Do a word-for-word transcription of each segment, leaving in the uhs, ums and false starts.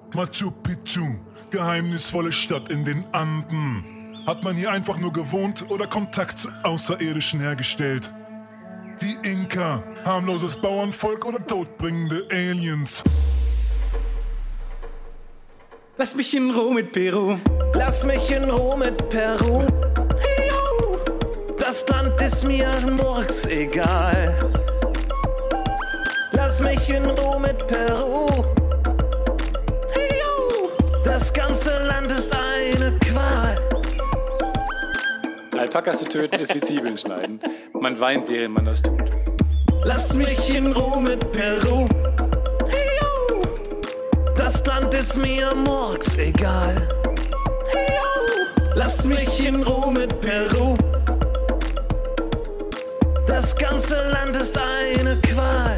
Machu Picchu, geheimnisvolle Stadt in den Anden. Hat man hier einfach nur gewohnt oder Kontakt zu Außerirdischen hergestellt? Die Inka, harmloses Bauernvolk oder todbringende Aliens? Lass mich in Ruhe mit Peru. Lass mich in Ruhe mit Peru. Das Land ist mir murks egal. Lass mich in Ruhe mit Peru. Das ganze Land ist eine Qual. Alpakas zu töten ist wie Zwiebeln schneiden. Man weint, während man das tut. Lass mich in Ruhe mit Peru. Das Land ist mir murks egal. Lass mich in Ruhe mit Peru. Das ganze Land ist eine Qual.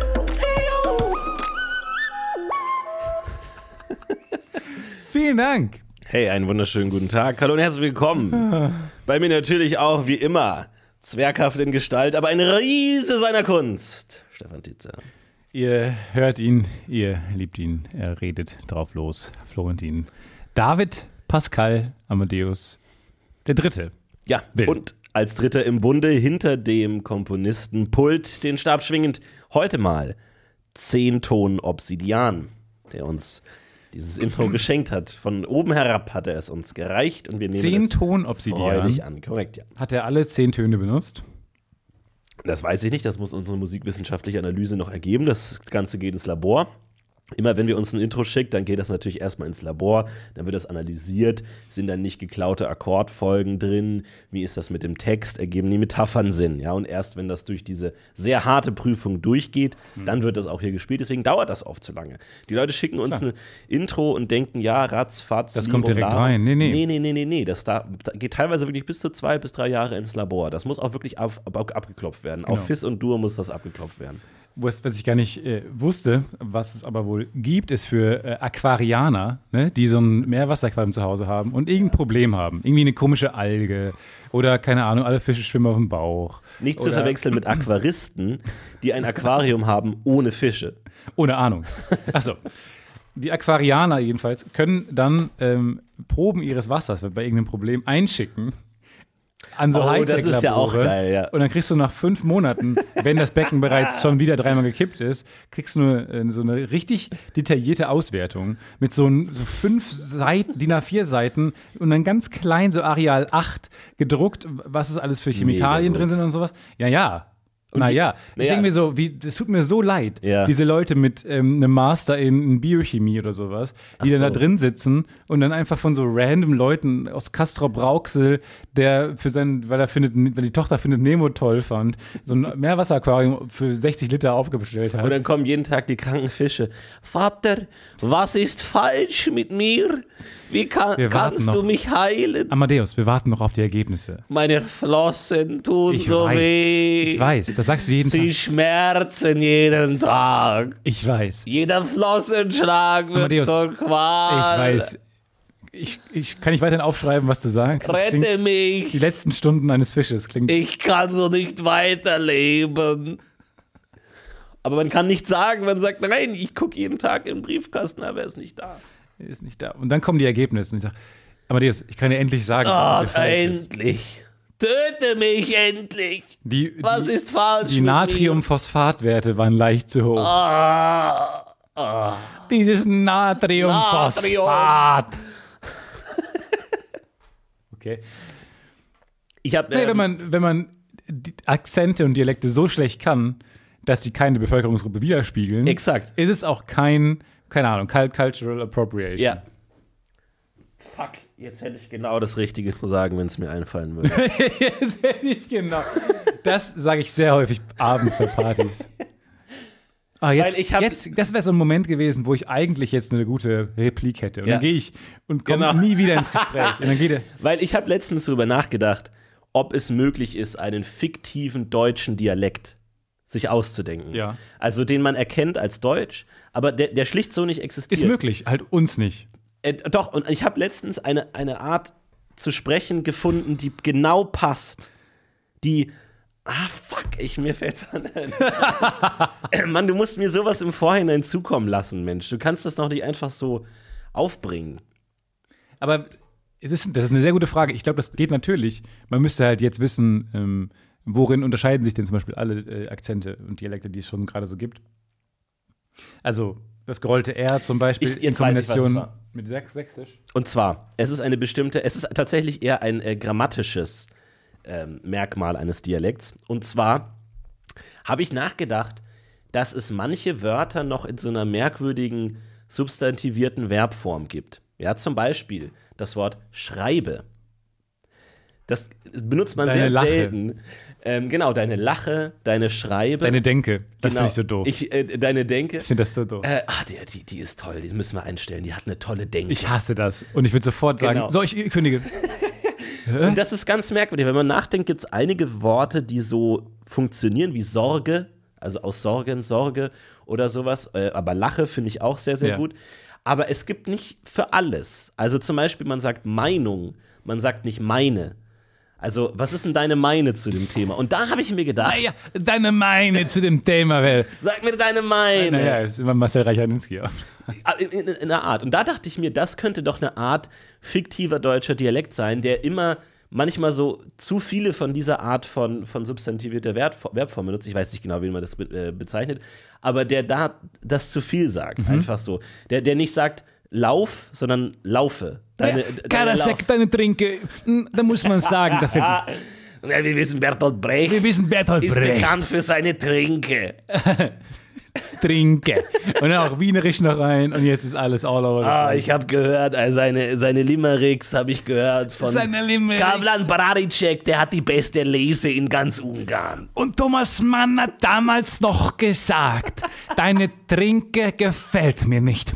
Vielen Dank. Hey, einen wunderschönen guten Tag. Hallo und herzlich willkommen. Bei mir natürlich auch, wie immer, zwerghaft in Gestalt, aber ein Riese seiner Kunst. Stefan Tietze. Ihr hört ihn, ihr liebt ihn, er redet drauf los. Florentin. David Pascal Amadeus, der Dritte. Ja, Will. Und als Dritter im Bunde hinter dem Komponistenpult, den Stab schwingend, heute mal Zehn-Ton Obsidian, der uns dieses Intro geschenkt hat. Von oben herab hat er es uns gereicht und wir nehmen Zehn-Ton es Obsidian. freudig an. Korrekt, ja. Hat er alle zehn Töne benutzt? Das weiß ich nicht, das muss unsere musikwissenschaftliche Analyse noch ergeben. Das Ganze geht ins Labor. Immer wenn wir uns ein Intro schicken, dann geht das natürlich erstmal ins Labor, dann wird das analysiert, sind dann nicht geklaute Akkordfolgen drin, wie ist das mit dem Text, ergeben die Metaphern Sinn, ja, und erst wenn das durch diese sehr harte Prüfung durchgeht, mhm. dann wird das auch hier gespielt, deswegen dauert das oft zu lange. Die Leute schicken uns Klar. ein Intro und denken, ja, ratz-fatz, das kommt direkt rein, nee, nee. Nee, nee, nee, nee, nee, das da, geht teilweise wirklich bis zu zwei bis drei Jahre ins Labor, das muss auch wirklich ab, ab, abgeklopft werden, genau. Auf Fis und Dur muss das abgeklopft werden. Was, was ich gar nicht äh, wusste, was es aber wohl gibt, ist für äh, Aquarianer, ne, die so ein Meerwasseraquarium zu Hause haben und irgendein Problem haben. Irgendwie eine komische Alge oder, keine Ahnung, alle Fische schwimmen auf dem Bauch. Nicht oder, zu verwechseln mit Aquaristen, die ein Aquarium haben ohne Fische. Ohne Ahnung. Achso. Die Aquarianer jedenfalls können dann ähm, Proben ihres Wassers bei irgendeinem Problem einschicken. An so oh, das ist ja auch geil, ja. Und dann kriegst du nach fünf Monaten, wenn das Becken bereits schon wieder dreimal gekippt ist, kriegst du nur, äh, so eine richtig detaillierte Auswertung mit so, ein, so fünf Seiten, D I N A vier Seiten und dann ganz klein, so Areal acht gedruckt, was es alles für Chemikalien drin sind und sowas. Ja, ja. Naja, ich denke mir so, wie, es tut mir so leid, ja. diese Leute mit ähm, einem Master in, in Biochemie oder sowas, die Ach dann so. da drin sitzen und dann einfach von so random Leuten aus Castrop-Rauxel, der für sein, weil er findet, weil die Tochter findet Nemo toll fand, so ein Meerwasseraquarium für sechzig Liter aufgestellt hat. Und dann kommen jeden Tag die kranken Fische. Vater, was ist falsch mit mir? Wie kann, kannst du mich heilen? Amadeus, wir warten noch auf die Ergebnisse. Meine Flossen tun ich so weiß, weh. Ich weiß, das sagst du jeden Sie Tag. Sie schmerzen jeden Tag. Ich weiß. Jeder Flossenschlag wird Amadeus, zur Qual. Ich weiß. Ich, ich kann nicht weiterhin aufschreiben, was du sagst. Das Rette klingt, mich. Die letzten Stunden eines Fisches klingt. Ich kann so nicht weiterleben. Aber man kann nicht sagen, man sagt, nein, ich gucke jeden Tag in den Briefkasten, aber er ist nicht da. Er ist nicht da. Und dann kommen die Ergebnisse. Und ich sage, Amadeus, ich kann dir endlich sagen, oh, was mit dir falsch endlich. ist. Töte mich endlich. Die, was die, ist falsch Die Natriumphosphatwerte waren leicht zu hoch. Oh, oh. Dieses Natriumphosphat. Okay. Ich hab, nee, ähm, wenn man, wenn man die Akzente und Dialekte so schlecht kann, dass sie keine Bevölkerungsgruppe widerspiegeln, exakt. Ist es auch kein, keine Ahnung, Cultural Appropriation. Ja. Fuck, jetzt hätte ich genau das Richtige zu sagen, wenn es mir einfallen würde. Jetzt hätte ich genau. Das sage ich sehr häufig abends bei Partys. Ah, jetzt, Weil ich hab, jetzt, das wäre so ein Moment gewesen, wo ich eigentlich jetzt eine gute Replik hätte. Und ja. dann gehe ich und komme genau. nie wieder ins Gespräch. Und dann geht er. Weil ich habe letztens darüber nachgedacht, ob es möglich ist, einen fiktiven deutschen Dialekt sich auszudenken. Ja. Also den man erkennt als Deutsch, aber der, der schlicht so nicht existiert. Ist möglich, halt uns nicht. Äh, doch, und ich habe letztens eine, eine Art zu sprechen gefunden, die genau passt. Die Ah, fuck, ich, mir fällt's an. Mann, du musst mir sowas im Vorhinein zukommen lassen, Mensch. Du kannst das doch nicht einfach so aufbringen? Aber es ist, das ist eine sehr gute Frage. Ich glaube, das geht natürlich. Man müsste halt jetzt wissen, ähm, worin unterscheiden sich denn zum Beispiel alle äh, Akzente und Dialekte, die es schon gerade so gibt. Also das gerollte R zum Beispiel Ich- in jetzt weiß ich, was es Kombination war. mit Säch- Sächsisch. Und zwar, es ist eine bestimmte, es ist tatsächlich eher ein äh, grammatisches ähm, Merkmal eines Dialekts. Und zwar habe ich nachgedacht, dass es manche Wörter noch in so einer merkwürdigen substantivierten Verbform gibt. Ja, zum Beispiel das Wort schreibe. Das benutzt man Deine sehr Lache. selten. Ähm, genau, deine Lache, deine Schreibe. Deine Denke, das genau. finde ich so doof. Ich, äh, deine Denke. Ich finde das so doof. Äh, ah, die, die, die ist toll, die müssen wir einstellen. Die hat eine tolle Denke. Ich hasse das. Und ich würde sofort sagen, Genau. so, ich kündige. Und das ist ganz merkwürdig. Wenn man nachdenkt, gibt es einige Worte, die so funktionieren wie Sorge, also aus Sorgen, Sorge oder sowas. Äh, aber Lache finde ich auch sehr, sehr Ja. gut. Aber es gibt nicht für alles. Also zum Beispiel, man sagt Meinung, man sagt nicht meine. Also, was ist denn deine Meine zu dem Thema? Und da habe ich mir gedacht, Naja, deine Meine zu dem Thema, Well. sag mir deine Meine. Naja, es ist immer Marcel Reich-Raninski. In, in, in einer Art. Und da dachte ich mir, das könnte doch eine Art fiktiver deutscher Dialekt sein, der immer manchmal so zu viele von dieser Art von, von substantivierter Verbform Verbform benutzt. Ich weiß nicht genau, wie man das be äh, bezeichnet. Aber der da das zu viel sagt. Mhm. Einfach so. Der, der nicht sagt Lauf, sondern Laufe. Deine, Ja, deine Karasek, Lauf- deine Trinke, hm, da muss man sagen, dafür. Ja, wir wissen, Bertolt Brecht Wir wissen, Bertolt ist Brecht. bekannt für seine Trinke. Trinke. Und dann auch Wienerisch noch rein und jetzt ist alles all over. the Ah, place. ich habe gehört, also seine, seine Limericks habe ich gehört von Seine Limericks. Kavlan Bararicek, der hat die beste Lese in ganz Ungarn. Und Thomas Mann hat damals noch gesagt, deine Trinke gefällt mir nicht.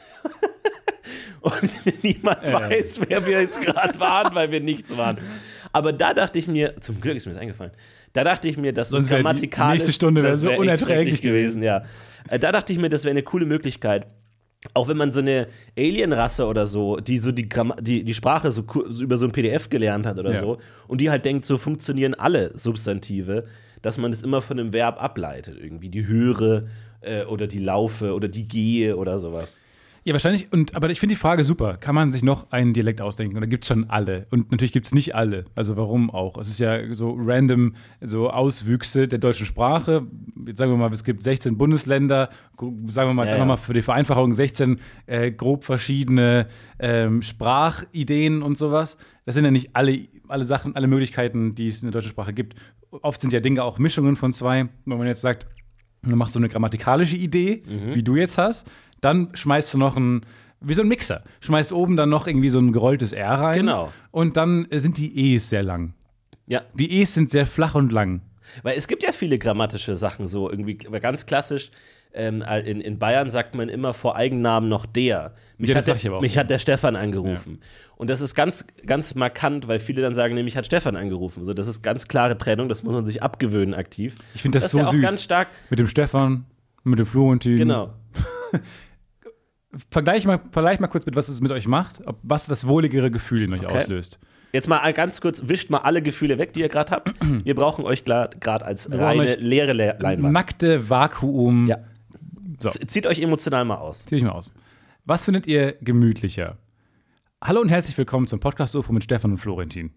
Und niemand weiß, wer wir jetzt gerade waren, weil wir nichts waren. Aber da dachte ich mir, zum Glück ist mir das eingefallen, da dachte ich mir, dass Sonst das wäre die grammatikalisch nächste Stunde wäre das so wär echt unerträglich schrecklich gewesen, ja. Äh, Da dachte ich mir, das wäre eine coole Möglichkeit, auch wenn man so eine Alienrasse oder so, die so die, Gramm die, die Sprache so, ku- so über so ein P D F gelernt hat oder Ja. so, und die halt denkt, so funktionieren alle Substantive, dass man das immer von einem Verb ableitet, irgendwie die höre äh, oder die laufe oder die gehe oder sowas. Ja, wahrscheinlich. Und, aber ich finde die Frage super. Kann man sich noch einen Dialekt ausdenken? Oder gibt es schon alle? Und natürlich gibt es nicht alle. Also warum auch? Es ist ja so random, so Auswüchse der deutschen Sprache. Jetzt sagen wir mal, es gibt sechzehn Bundesländer. Sagen wir mal jetzt Ja, einfach ja. mal für die Vereinfachung sechzehn äh, grob verschiedene ähm, Sprachideen und sowas. Das sind ja nicht alle, alle Sachen, alle Möglichkeiten, die es in der deutschen Sprache gibt. Oft sind ja Dinge auch Mischungen von zwei. Wenn man jetzt sagt, man macht so eine grammatikalische Idee, Mhm. wie du jetzt hast, dann schmeißt du noch ein, wie so ein Mixer, schmeißt oben dann noch irgendwie so ein gerolltes R rein. Genau. Und dann äh, sind die E's sehr lang. Ja. Die E's sind sehr flach und lang. Weil es gibt ja viele grammatische Sachen so, irgendwie ganz klassisch. Ähm, in, in Bayern sagt man immer vor Eigennamen noch der. Mich, Ja, das hat, der, sag ich aber auch. mich hat der Stefan angerufen. Und das ist ganz, ganz markant, weil viele dann sagen, nee, mich hat Stefan angerufen. So, das ist ganz klare Trennung, das muss man sich abgewöhnen aktiv. Ich finde das, ist so ja auch süß. ganz stark. Mit dem Stefan, mit dem Florentin. Genau. Vergleich mal, vergleich mal kurz mit, was es mit euch macht, ob, was das wohligere Gefühl in euch Okay. auslöst. Jetzt mal ganz kurz, wischt mal alle Gefühle weg, die ihr gerade habt. Wir brauchen euch gerade als brauchen reine, euch leere Le Leinwand. Nackte Vakuum. Ja. So. Z- Zieht euch emotional mal aus. Zieh ich mal aus. Was findet ihr gemütlicher? Hallo und herzlich willkommen zum Podcast-U F O mit Stefan und Florentin.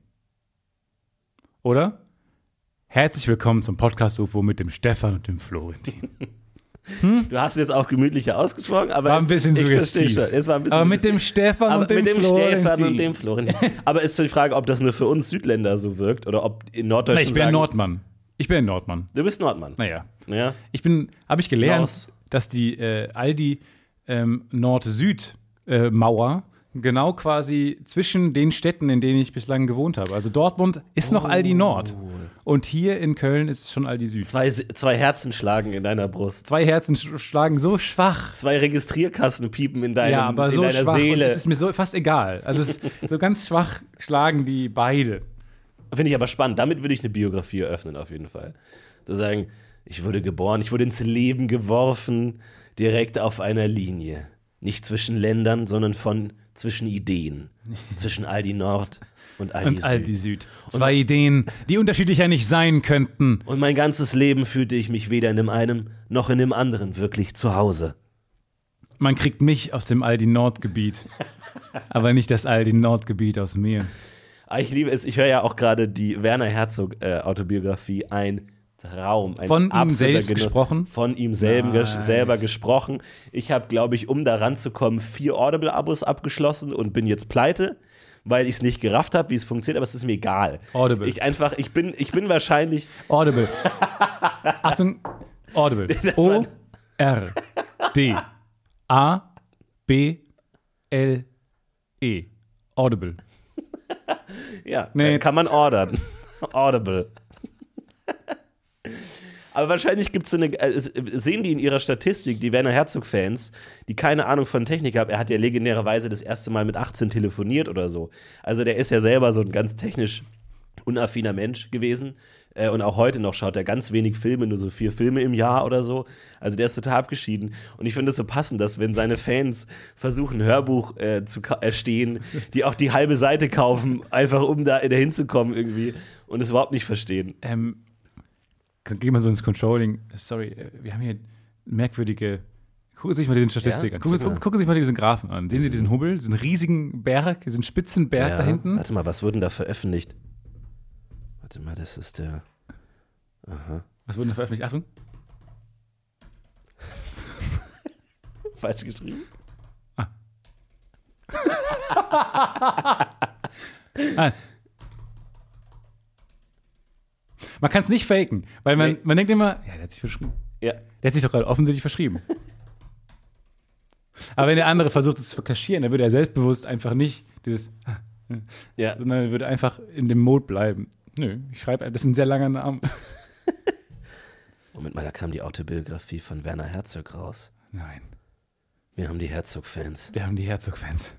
Oder? Herzlich willkommen zum Podcast-U F O mit dem Stefan und dem Florentin. Du hast es jetzt auch gemütlicher ausgesprochen, aber War ein es, bisschen ich verstehe suggestiv. schon. Es war ein bisschen Aber mit suggestiv. dem Stefan Aber und dem mit dem Florentin. Stefan und dem Florentin. Aber ist so die Frage, ob das nur für uns Südländer so wirkt oder ob in Na, Norddeutschen ich bin ein sagen, Nordmann. Ich bin ein Nordmann. Du bist Nordmann. Naja. Ja. Ich bin, habe ich gelernt, Laus. dass die äh, Aldi ähm, Nord-Süd-Mauer genau quasi zwischen den Städten, in denen ich bislang gewohnt habe. Also Dortmund ist noch Aldi Nord. Und hier in Köln ist es schon Aldi Süd. Zwei, zwei Herzen schlagen in deiner Brust. Zwei Herzen sch- schlagen so schwach. Zwei Registrierkassen piepen in, deinem, Ja, aber in so deiner schwach. Und Seele. es ist mir so fast egal. Also es ist so ganz schwach schlagen die beide. Finde ich aber spannend. Damit würde ich eine Biografie eröffnen, auf jeden Fall. Zu sagen, ich wurde geboren, ich wurde ins Leben geworfen, direkt auf einer Linie. Nicht zwischen Ländern, sondern von zwischen Ideen. Zwischen Aldi Nord und Aldi Und Süd. Aldi Süd. Zwei Ideen, die unterschiedlicher nicht sein könnten. Und mein ganzes Leben fühlte ich mich weder in dem einen noch in dem anderen wirklich zu Hause. Man kriegt mich aus dem Aldi-Nordgebiet, aber nicht das Aldi-Nordgebiet aus mir. Ich liebe es, ich höre ja auch gerade die Werner Herzog-Autobiografie, äh, ein Traum. Ein Von ihm selbst Genuss. gesprochen? Von ihm selben Nice. ges- selber gesprochen. Ich habe, glaube ich, um da ranzukommen, vier Audible-Abos abgeschlossen und bin jetzt pleite, weil ich es nicht gerafft habe, wie es funktioniert, aber es ist mir egal. Audible. Ich einfach, ich bin, ich bin wahrscheinlich. Audible. Achtung, Audible. Das O war- R D A B L E. Audible. Ja, Nee. äh, kann man ordern. Audible. Aber wahrscheinlich gibt es so eine, äh, es- sehen die in ihrer Statistik, die Werner Herzog-Fans, die keine Ahnung von Technik haben. Er hat ja legendärerweise das erste Mal mit achtzehn telefoniert oder so. Also der ist ja selber so ein ganz technisch unaffiner Mensch gewesen. Äh, und auch heute noch schaut er ganz wenig Filme, nur so vier Filme im Jahr oder so. Also der ist total abgeschieden. Und ich finde es so passend, dass wenn seine Fans versuchen, ein Hörbuch äh, zu ka- erstehen, die auch die halbe Seite kaufen, einfach um da dahin zu kommen irgendwie und es überhaupt nicht verstehen. Ähm, geh mal so ins Controlling. Sorry, äh, wir haben hier merkwürdige. Gucken Sie sich mal diese Statistik Ja? an. Gucken, Sag mal. gucken, gucken Sie sich mal diesen Graphen an. Sehen Sie diesen Hubbel, diesen riesigen Berg, diesen spitzen Berg da hinten? Warte mal, was wurde denn da veröffentlicht? Warte mal, das ist der. Aha. Was wurde da veröffentlicht? Achtung. Falsch geschrieben? Ah. Man kann es nicht faken, weil man, Nee. man denkt immer, ja, der hat sich verschrieben. Ja. Der hat sich doch gerade offensichtlich verschrieben. Aber wenn der andere versucht, es zu kaschieren, dann würde er selbstbewusst einfach nicht dieses, Ja. sondern er würde einfach in dem Mode bleiben. Nö, ich schreibe, das ist ein sehr langer Name. Moment mal, da kam die Autobiografie von Werner Herzog raus. Nein, Wir haben die Herzog-Fans. wir haben die Herzog-Fans.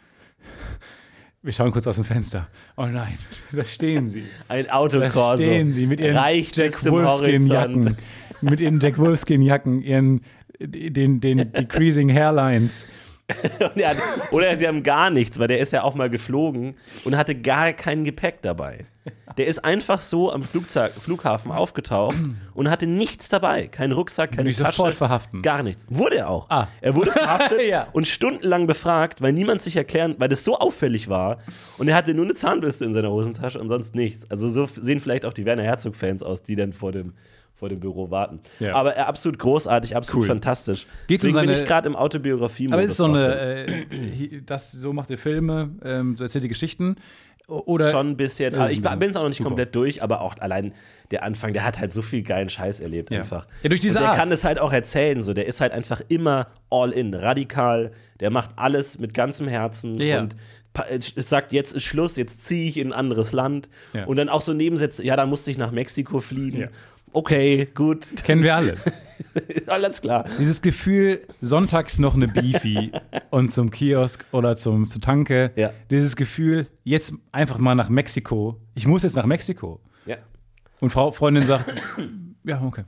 Wir schauen kurz aus dem Fenster. Oh nein, da stehen sie. Ein Da Autokorso. stehen sie mit ihren reicht Jack bis zum Horizont. Wolfskin-Jacken. Mit ihren Jack Wolfskin-Jacken, ihren den, den Decreasing Hairlines. Und er hat, oder sie haben gar nichts, weil der ist ja auch mal geflogen und hatte gar kein Gepäck dabei. Der ist einfach so am Flugzeug, Flughafen aufgetaucht und hatte nichts dabei. Kein Rucksack, keine Würde ich Tasche. sofort verhaften. Gar nichts. Wurde er auch. Ah. Er wurde verhaftet Ja. und stundenlang befragt, weil niemand sich erklären, weil das so auffällig war. Und er hatte nur eine Zahnbürste in seiner Hosentasche und sonst nichts. Also so sehen vielleicht auch die Werner Herzog-Fans aus, die dann vor dem, vor dem Büro warten. Ja. Aber er absolut großartig, absolut Cool. fantastisch. Geht's um Deswegen bin seine- ich gerade im Autobiografie-Modus. Aber ist so auch drin. eine, äh, hi- das, so macht er Filme, ähm, so erzählt er Geschichten. O- Oder Schon ein bisschen. Ja, Also ist ich ein bisschen bin es auch noch nicht super. komplett durch, aber auch allein der Anfang, der hat halt so viel geilen Scheiß erlebt Ja. einfach. Ja, durch diese Und der Art. kann es halt auch erzählen, so. Der ist halt einfach immer all in, radikal. Der macht alles mit ganzem Herzen Ja. und pa- es sagt, jetzt ist Schluss, jetzt ziehe ich in ein anderes Land. Ja. Und dann auch so Nebensätze, ja, da musste ich nach Mexiko fliegen. Ja. Okay, gut, kennen wir alle. alles klar. Dieses Gefühl, sonntags noch eine Beefy und zum Kiosk oder zum, zur Tanke. Ja. Dieses Gefühl, jetzt einfach mal nach Mexiko. Ich muss jetzt nach Mexiko. Ja. Und Frau Freundin sagt, ja, okay.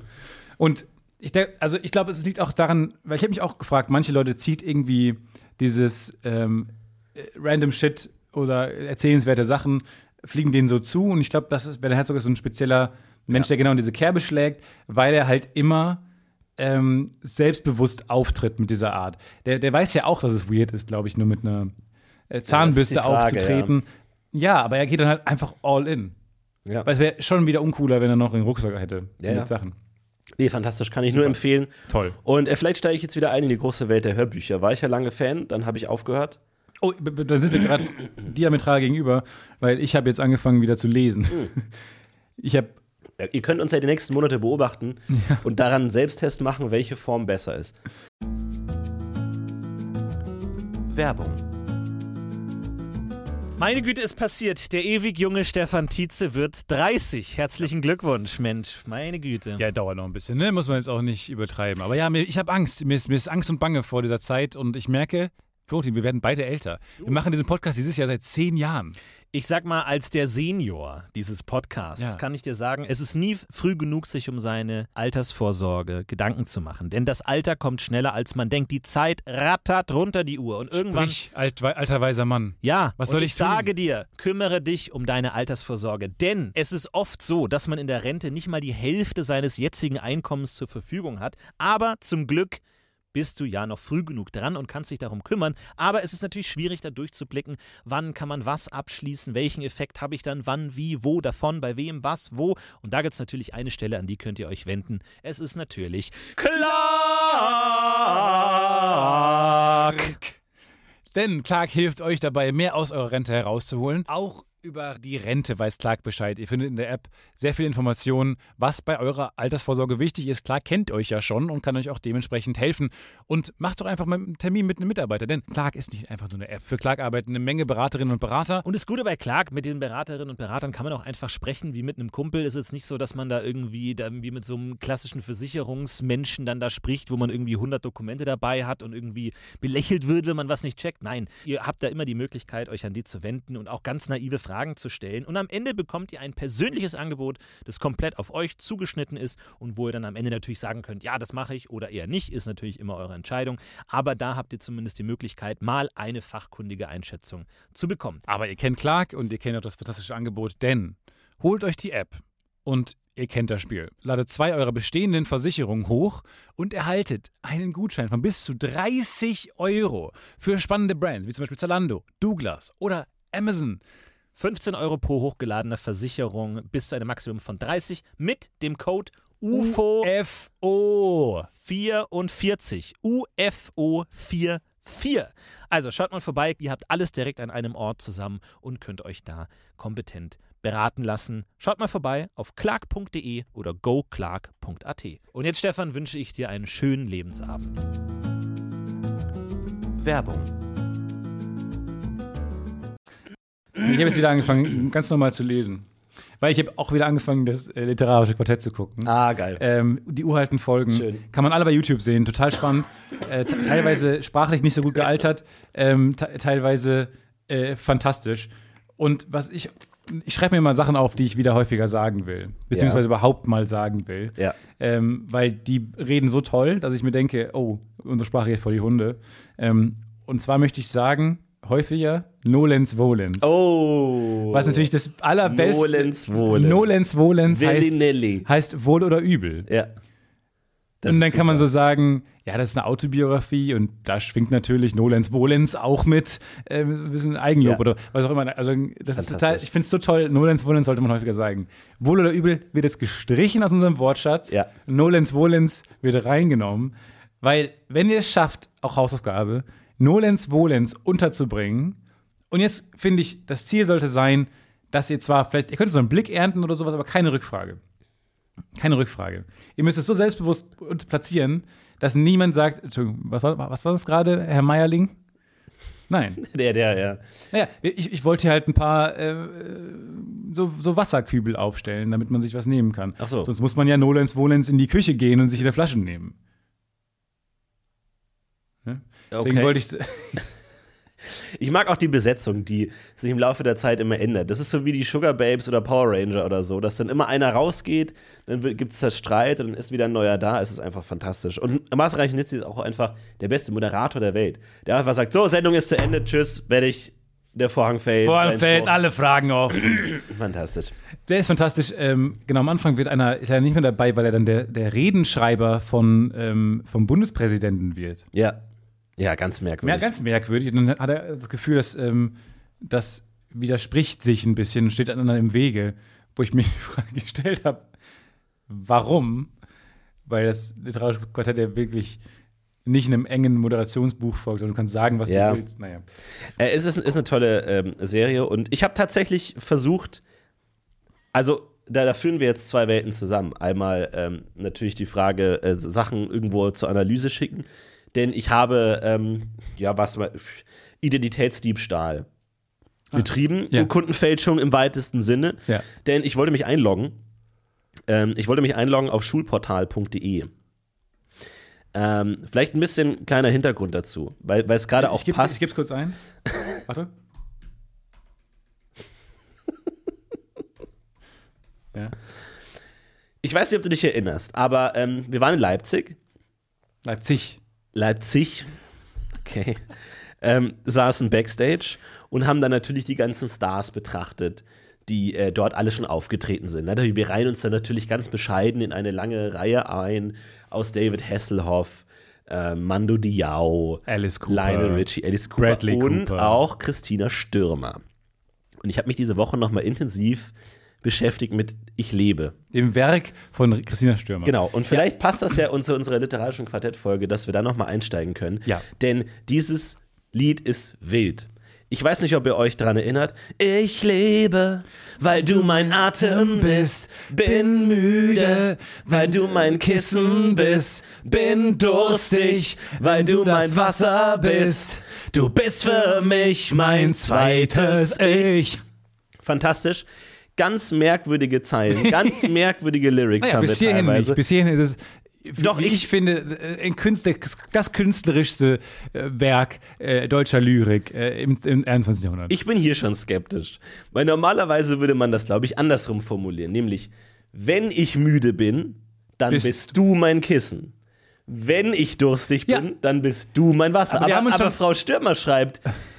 Und ich denke, also ich glaube, es liegt auch daran, weil ich habe mich auch gefragt, manche Leute zieht irgendwie dieses ähm, äh, random Shit oder erzählenswerte Sachen, fliegen denen so zu. Und ich glaube, das ist, Werner Herzog ist so ein spezieller Mensch, der genau in diese Kerbe schlägt, weil er halt immer ähm, selbstbewusst auftritt mit dieser Art. Der, der weiß ja auch, dass es weird ist, glaube ich, nur mit einer äh, Zahnbürste die Frage, aufzutreten. Ja. aber er geht dann halt einfach all in. Ja. Weil es wäre schon wieder uncooler, wenn er noch einen Rucksack hätte Ja, mit ja. Sachen. Nee, fantastisch, kann ich nur empfehlen. Toll. Und äh, vielleicht steige ich jetzt wieder ein in die große Welt der Hörbücher. War ich ja lange Fan, dann habe ich aufgehört. Oh, b- b- da sind wir gerade diametral gegenüber, weil ich habe jetzt angefangen wieder zu lesen. Ich habe Ja, Ihr könnt uns ja die nächsten Monate beobachten und daran einen Selbsttest machen, welche Form besser ist. Werbung. Meine Güte, ist passiert. Der ewig junge Stefan Tietze wird dreißig. Herzlichen Glückwunsch, Mensch. Meine Güte. Ja, dauert noch ein bisschen, ne? Muss man jetzt auch nicht übertreiben. Aber ja, mir, ich habe Angst. Mir ist, mir ist Angst und Bange vor dieser Zeit und ich merke, Florentin, wir werden beide älter. Wir machen diesen Podcast dieses Jahr seit zehn Jahren. Ich sag mal, als der Senior dieses Podcasts Ja. kann ich dir sagen, es ist nie früh genug, sich um seine Altersvorsorge Gedanken zu machen. Denn das Alter kommt schneller, als man denkt. Die Zeit rattert runter die Uhr. Und irgendwann. Sprich, alt, alter weiser Mann. Ja, Was und soll ich ich tun? sage dir, kümmere dich um deine Altersvorsorge. Denn es ist oft so, dass man in der Rente nicht mal die Hälfte seines jetzigen Einkommens zur Verfügung hat. Aber zum Glück bist du ja noch früh genug dran und kannst dich darum kümmern. Aber es ist natürlich schwierig, da durchzublicken, wann kann man was abschließen, welchen Effekt habe ich dann, wann, wie, wo, davon, bei wem, was, wo. Und da gibt es natürlich eine Stelle, an die könnt ihr euch wenden. Es ist natürlich Clark! Denn Clark hilft euch dabei, mehr aus eurer Rente herauszuholen. Auch über die Rente weiß Clark Bescheid. Ihr findet in der App sehr viele Informationen, was bei eurer Altersvorsorge wichtig ist. Clark kennt euch ja schon und kann euch auch dementsprechend helfen. Und macht doch einfach mal einen Termin mit einem Mitarbeiter, denn Clark ist nicht einfach nur eine App. Für Clark arbeiten eine Menge Beraterinnen und Berater. Und das Gute bei Clark, mit den Beraterinnen und Beratern kann man auch einfach sprechen wie mit einem Kumpel. Es ist jetzt nicht so, dass man da irgendwie da wie mit so einem klassischen Versicherungsmenschen dann da spricht, wo man irgendwie hundert Dokumente dabei hat und irgendwie belächelt wird, wenn man was nicht checkt. Nein, ihr habt da immer die Möglichkeit, euch an die zu wenden und auch ganz naive Fragen Fragen zu stellen. Und am Ende bekommt ihr ein persönliches Angebot, das komplett auf euch zugeschnitten ist und wo ihr dann am Ende natürlich sagen könnt, ja, das mache ich oder eher nicht, ist natürlich immer eure Entscheidung. Aber da habt ihr zumindest die Möglichkeit, mal eine fachkundige Einschätzung zu bekommen. Aber ihr kennt Clark und ihr kennt auch das fantastische Angebot, denn holt euch die App und ihr kennt das Spiel. Ladet zwei eurer bestehenden Versicherungen hoch und erhaltet einen Gutschein von bis zu dreißig Euro für spannende Brands, wie zum Beispiel Zalando, Douglas oder Amazon. fünfzehn Euro pro hochgeladener Versicherung bis zu einem Maximum von dreißig mit dem Code U F O U F O vierundvierzig. U F O vierundvierzig. Also schaut mal vorbei, ihr habt alles direkt an einem Ort zusammen und könnt euch da kompetent beraten lassen. Schaut mal vorbei auf clark punkt de oder go clark punkt a t. Und jetzt, Stefan, wünsche ich dir einen schönen Lebensabend. Werbung. Ich habe jetzt wieder angefangen, ganz normal zu lesen. Weil ich habe auch wieder angefangen, das äh, literarische Quartett zu gucken. Ah, geil. Ähm, die uralten Folgen Schön. kann man alle bei YouTube sehen, total spannend. Äh, te- teilweise sprachlich nicht so gut gealtert, ähm, te- teilweise äh, fantastisch. Und was ich, ich schreibe mir mal Sachen auf, die ich wieder häufiger sagen will, beziehungsweise Ja. überhaupt mal sagen will. Ja. Ähm, weil die reden so toll, dass ich mir denke, oh, unsere Sprache geht vor die Hunde. Ähm, und zwar möchte ich sagen, häufiger Nolens Volens. Oh. Was natürlich das allerbeste. Nolens Volens. Nolens Volens heißt, Willy-nilly. heißt wohl oder übel. Ja. Das Und dann ist kann man so super. sagen, ja, das ist eine Autobiografie und da schwingt natürlich Nolens Volens auch mit äh, ein bisschen Eigenlob Ja. oder was auch immer. Also das ist Fantastisch. total, ich finde es so toll. Nolens Volens sollte man häufiger sagen. Wohl oder übel wird jetzt gestrichen aus unserem Wortschatz. Ja. Nolens Volens wird reingenommen, weil wenn ihr es schafft, auch Hausaufgabe, Nolens Volens unterzubringen. Und jetzt finde ich, das Ziel sollte sein, dass ihr zwar vielleicht, ihr könnt so einen Blick ernten oder sowas, aber keine Rückfrage. Keine Rückfrage. Ihr müsst es so selbstbewusst platzieren, dass niemand sagt, Entschuldigung, was war, was war das gerade, Herr Meierling? Nein. Der, der, ja. Naja, ich, ich wollte hier halt ein paar äh, so, so Wasserkübel aufstellen, damit man sich was nehmen kann. Ach so. Sonst muss man ja Nolens Volens in die Küche gehen und sich wieder Flaschen nehmen. Ja? Deswegen Okay. wollte ich Ich mag auch die Besetzung, die sich im Laufe der Zeit immer ändert. Das ist so wie die Sugar Babes oder Power Ranger oder so, dass dann immer einer rausgeht, dann gibt es das Streit und dann ist wieder ein neuer da. Es ist einfach fantastisch. Und Marcel Reichenitz ist auch einfach der beste Moderator der Welt. Der einfach sagt, so, Sendung ist zu Ende, tschüss, werde ich, der Vorhang fällt. Vorhang Einspruch. fällt, alle Fragen auf. Fantastisch. Der ist fantastisch. Ähm, genau, am Anfang wird einer, ist er nicht mehr dabei, weil er dann der, der Redenschreiber von, ähm, vom Bundespräsidenten wird. Ja. Ja, ganz merkwürdig. Ja, ganz merkwürdig. Und dann hat er das Gefühl, dass ähm, das widerspricht sich ein bisschen und steht einander im Wege, wo ich mir die Frage gestellt habe, warum? Weil das literarische Quartett ja wirklich nicht einem engen Moderationsbuch folgt, sondern du kannst sagen, was Ja. du willst. Naja. Äh, es ist, ist eine tolle ähm, Serie und ich habe tatsächlich versucht, also da, da führen wir jetzt zwei Welten zusammen. Einmal ähm, natürlich die Frage, äh, Sachen irgendwo zur Analyse schicken, denn ich habe, ähm, ja, was, Identitätsdiebstahl betrieben, ja. Kundenfälschung im weitesten Sinne, Ja. denn ich wollte mich einloggen. Ähm, ich wollte mich einloggen auf schulportal punkt de. Ähm, vielleicht ein bisschen kleiner Hintergrund dazu, weil weil es gerade auch ich geb, passt. Ich geb's kurz ein. Warte. Ja. Ich weiß nicht, ob du dich erinnerst, aber ähm, wir waren in Leipzig. Leipzig. Leipzig. Okay. Ähm, saßen Backstage und haben dann natürlich die ganzen Stars betrachtet, die äh, dort alle schon aufgetreten sind. Natürlich, wir reihen uns dann natürlich ganz bescheiden in eine lange Reihe ein aus David Hasselhoff, äh, Mando Diao, Alice Cooper, Lionel Richie, Alice Cooper Bradley und Cooper. auch Christina Stürmer. Und ich habe mich diese Woche nochmal intensiv beschäftigt mit Ich lebe. Dem Werk von Christina Stürmer. Genau, und vielleicht passt das ja zu unserer literarischen Quartettfolge, dass wir da nochmal einsteigen können. Ja. Denn dieses Lied ist wild. Ich weiß nicht, ob ihr euch daran erinnert. Ich lebe, weil du mein Atem bist. Bin müde, weil du mein Kissen bist. Bin durstig, weil du mein Wasser bist. Du bist für mich mein zweites Ich. Fantastisch. Ganz merkwürdige Zeilen, ganz merkwürdige Lyrics Naja, haben bis wir hierhin teilweise. nicht. Bis hierhin ist es, Doch, wie ich- ich finde, ein Künstler, das künstlerischste äh, Werk äh, deutscher Lyrik äh, im, im einundzwanzigsten Jahrhundert. Ich bin hier schon skeptisch. Weil normalerweise würde man das, glaube ich, andersrum formulieren. Nämlich, wenn ich müde bin, dann Bist- bist, du mein Kissen. Wenn ich durstig bin, Ja. dann bist du mein Wasser. Aber wir Aber, haben uns aber schon- Frau Stürmer schreibt,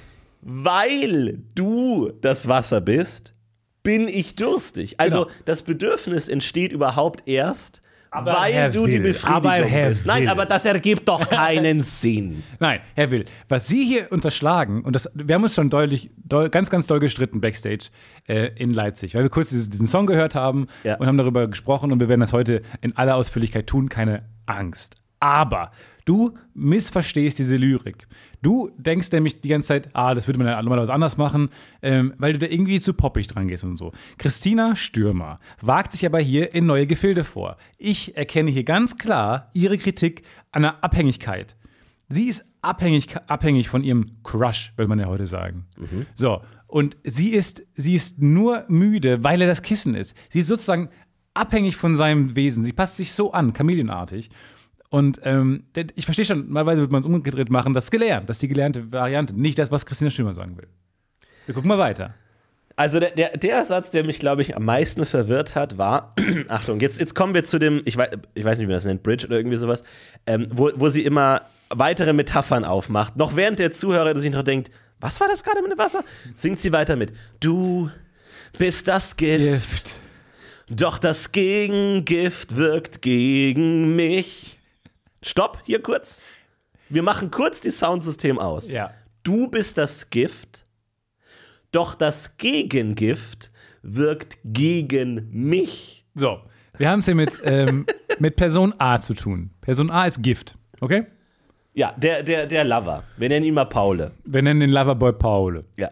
weil du das Wasser bist, bin ich durstig. Also Genau. das Bedürfnis entsteht überhaupt erst, Aber weil Herr du die Will, Befriedigung aber Herr bist. Nein, Will. aber das ergibt doch keinen Sinn. Nein, Herr Will, was Sie hier unterschlagen, und das, wir haben uns schon deutlich, doll, ganz, ganz doll gestritten backstage äh, in Leipzig, weil wir kurz dieses, diesen Song gehört haben Ja. und haben darüber gesprochen und wir werden das heute in aller Ausführlichkeit tun, keine Angst. Aber du missverstehst diese Lyrik. Du denkst nämlich die ganze Zeit, ah, das würde man ja normalerweise anders machen, ähm, weil du da irgendwie zu poppig dran gehst und so. Christina Stürmer wagt sich aber hier in neue Gefilde vor. Ich erkenne hier ganz klar ihre Kritik an der Abhängigkeit. Sie ist abhängig, abhängig von ihrem Crush, will man ja heute sagen. So, und sie ist, sie ist nur müde, weil er das Kissen ist. Sie ist sozusagen abhängig von seinem Wesen. Sie passt sich so an, chameleonartig. Und ähm, ich verstehe schon, normalerweise würde man es umgedreht machen, das ist gelernt, das ist die gelernte Variante, nicht das, was Christina Stürmer sagen will. Wir gucken mal weiter. Also der, der, der Satz, der mich, glaube ich, am meisten verwirrt hat, war, Achtung, jetzt, jetzt kommen wir zu dem, ich weiß, ich weiß nicht, wie man das nennt, Bridge oder irgendwie sowas, ähm, wo, wo sie immer weitere Metaphern aufmacht. Noch während der Zuhörer sich noch denkt, was war das gerade mit dem Wasser? Singt sie weiter mit, du bist das Gift, Gift. doch das Gegengift wirkt gegen mich. Stopp, hier kurz. Wir machen kurz die Soundsystem aus. Ja. Du bist das Gift, doch das Gegengift wirkt gegen mich. So, wir haben es hier mit, ähm, mit Person A zu tun. Person A ist Gift, okay? Ja, der, der, der Lover. Wir nennen ihn mal Paule. Wir nennen den Loverboy Paul. Ja,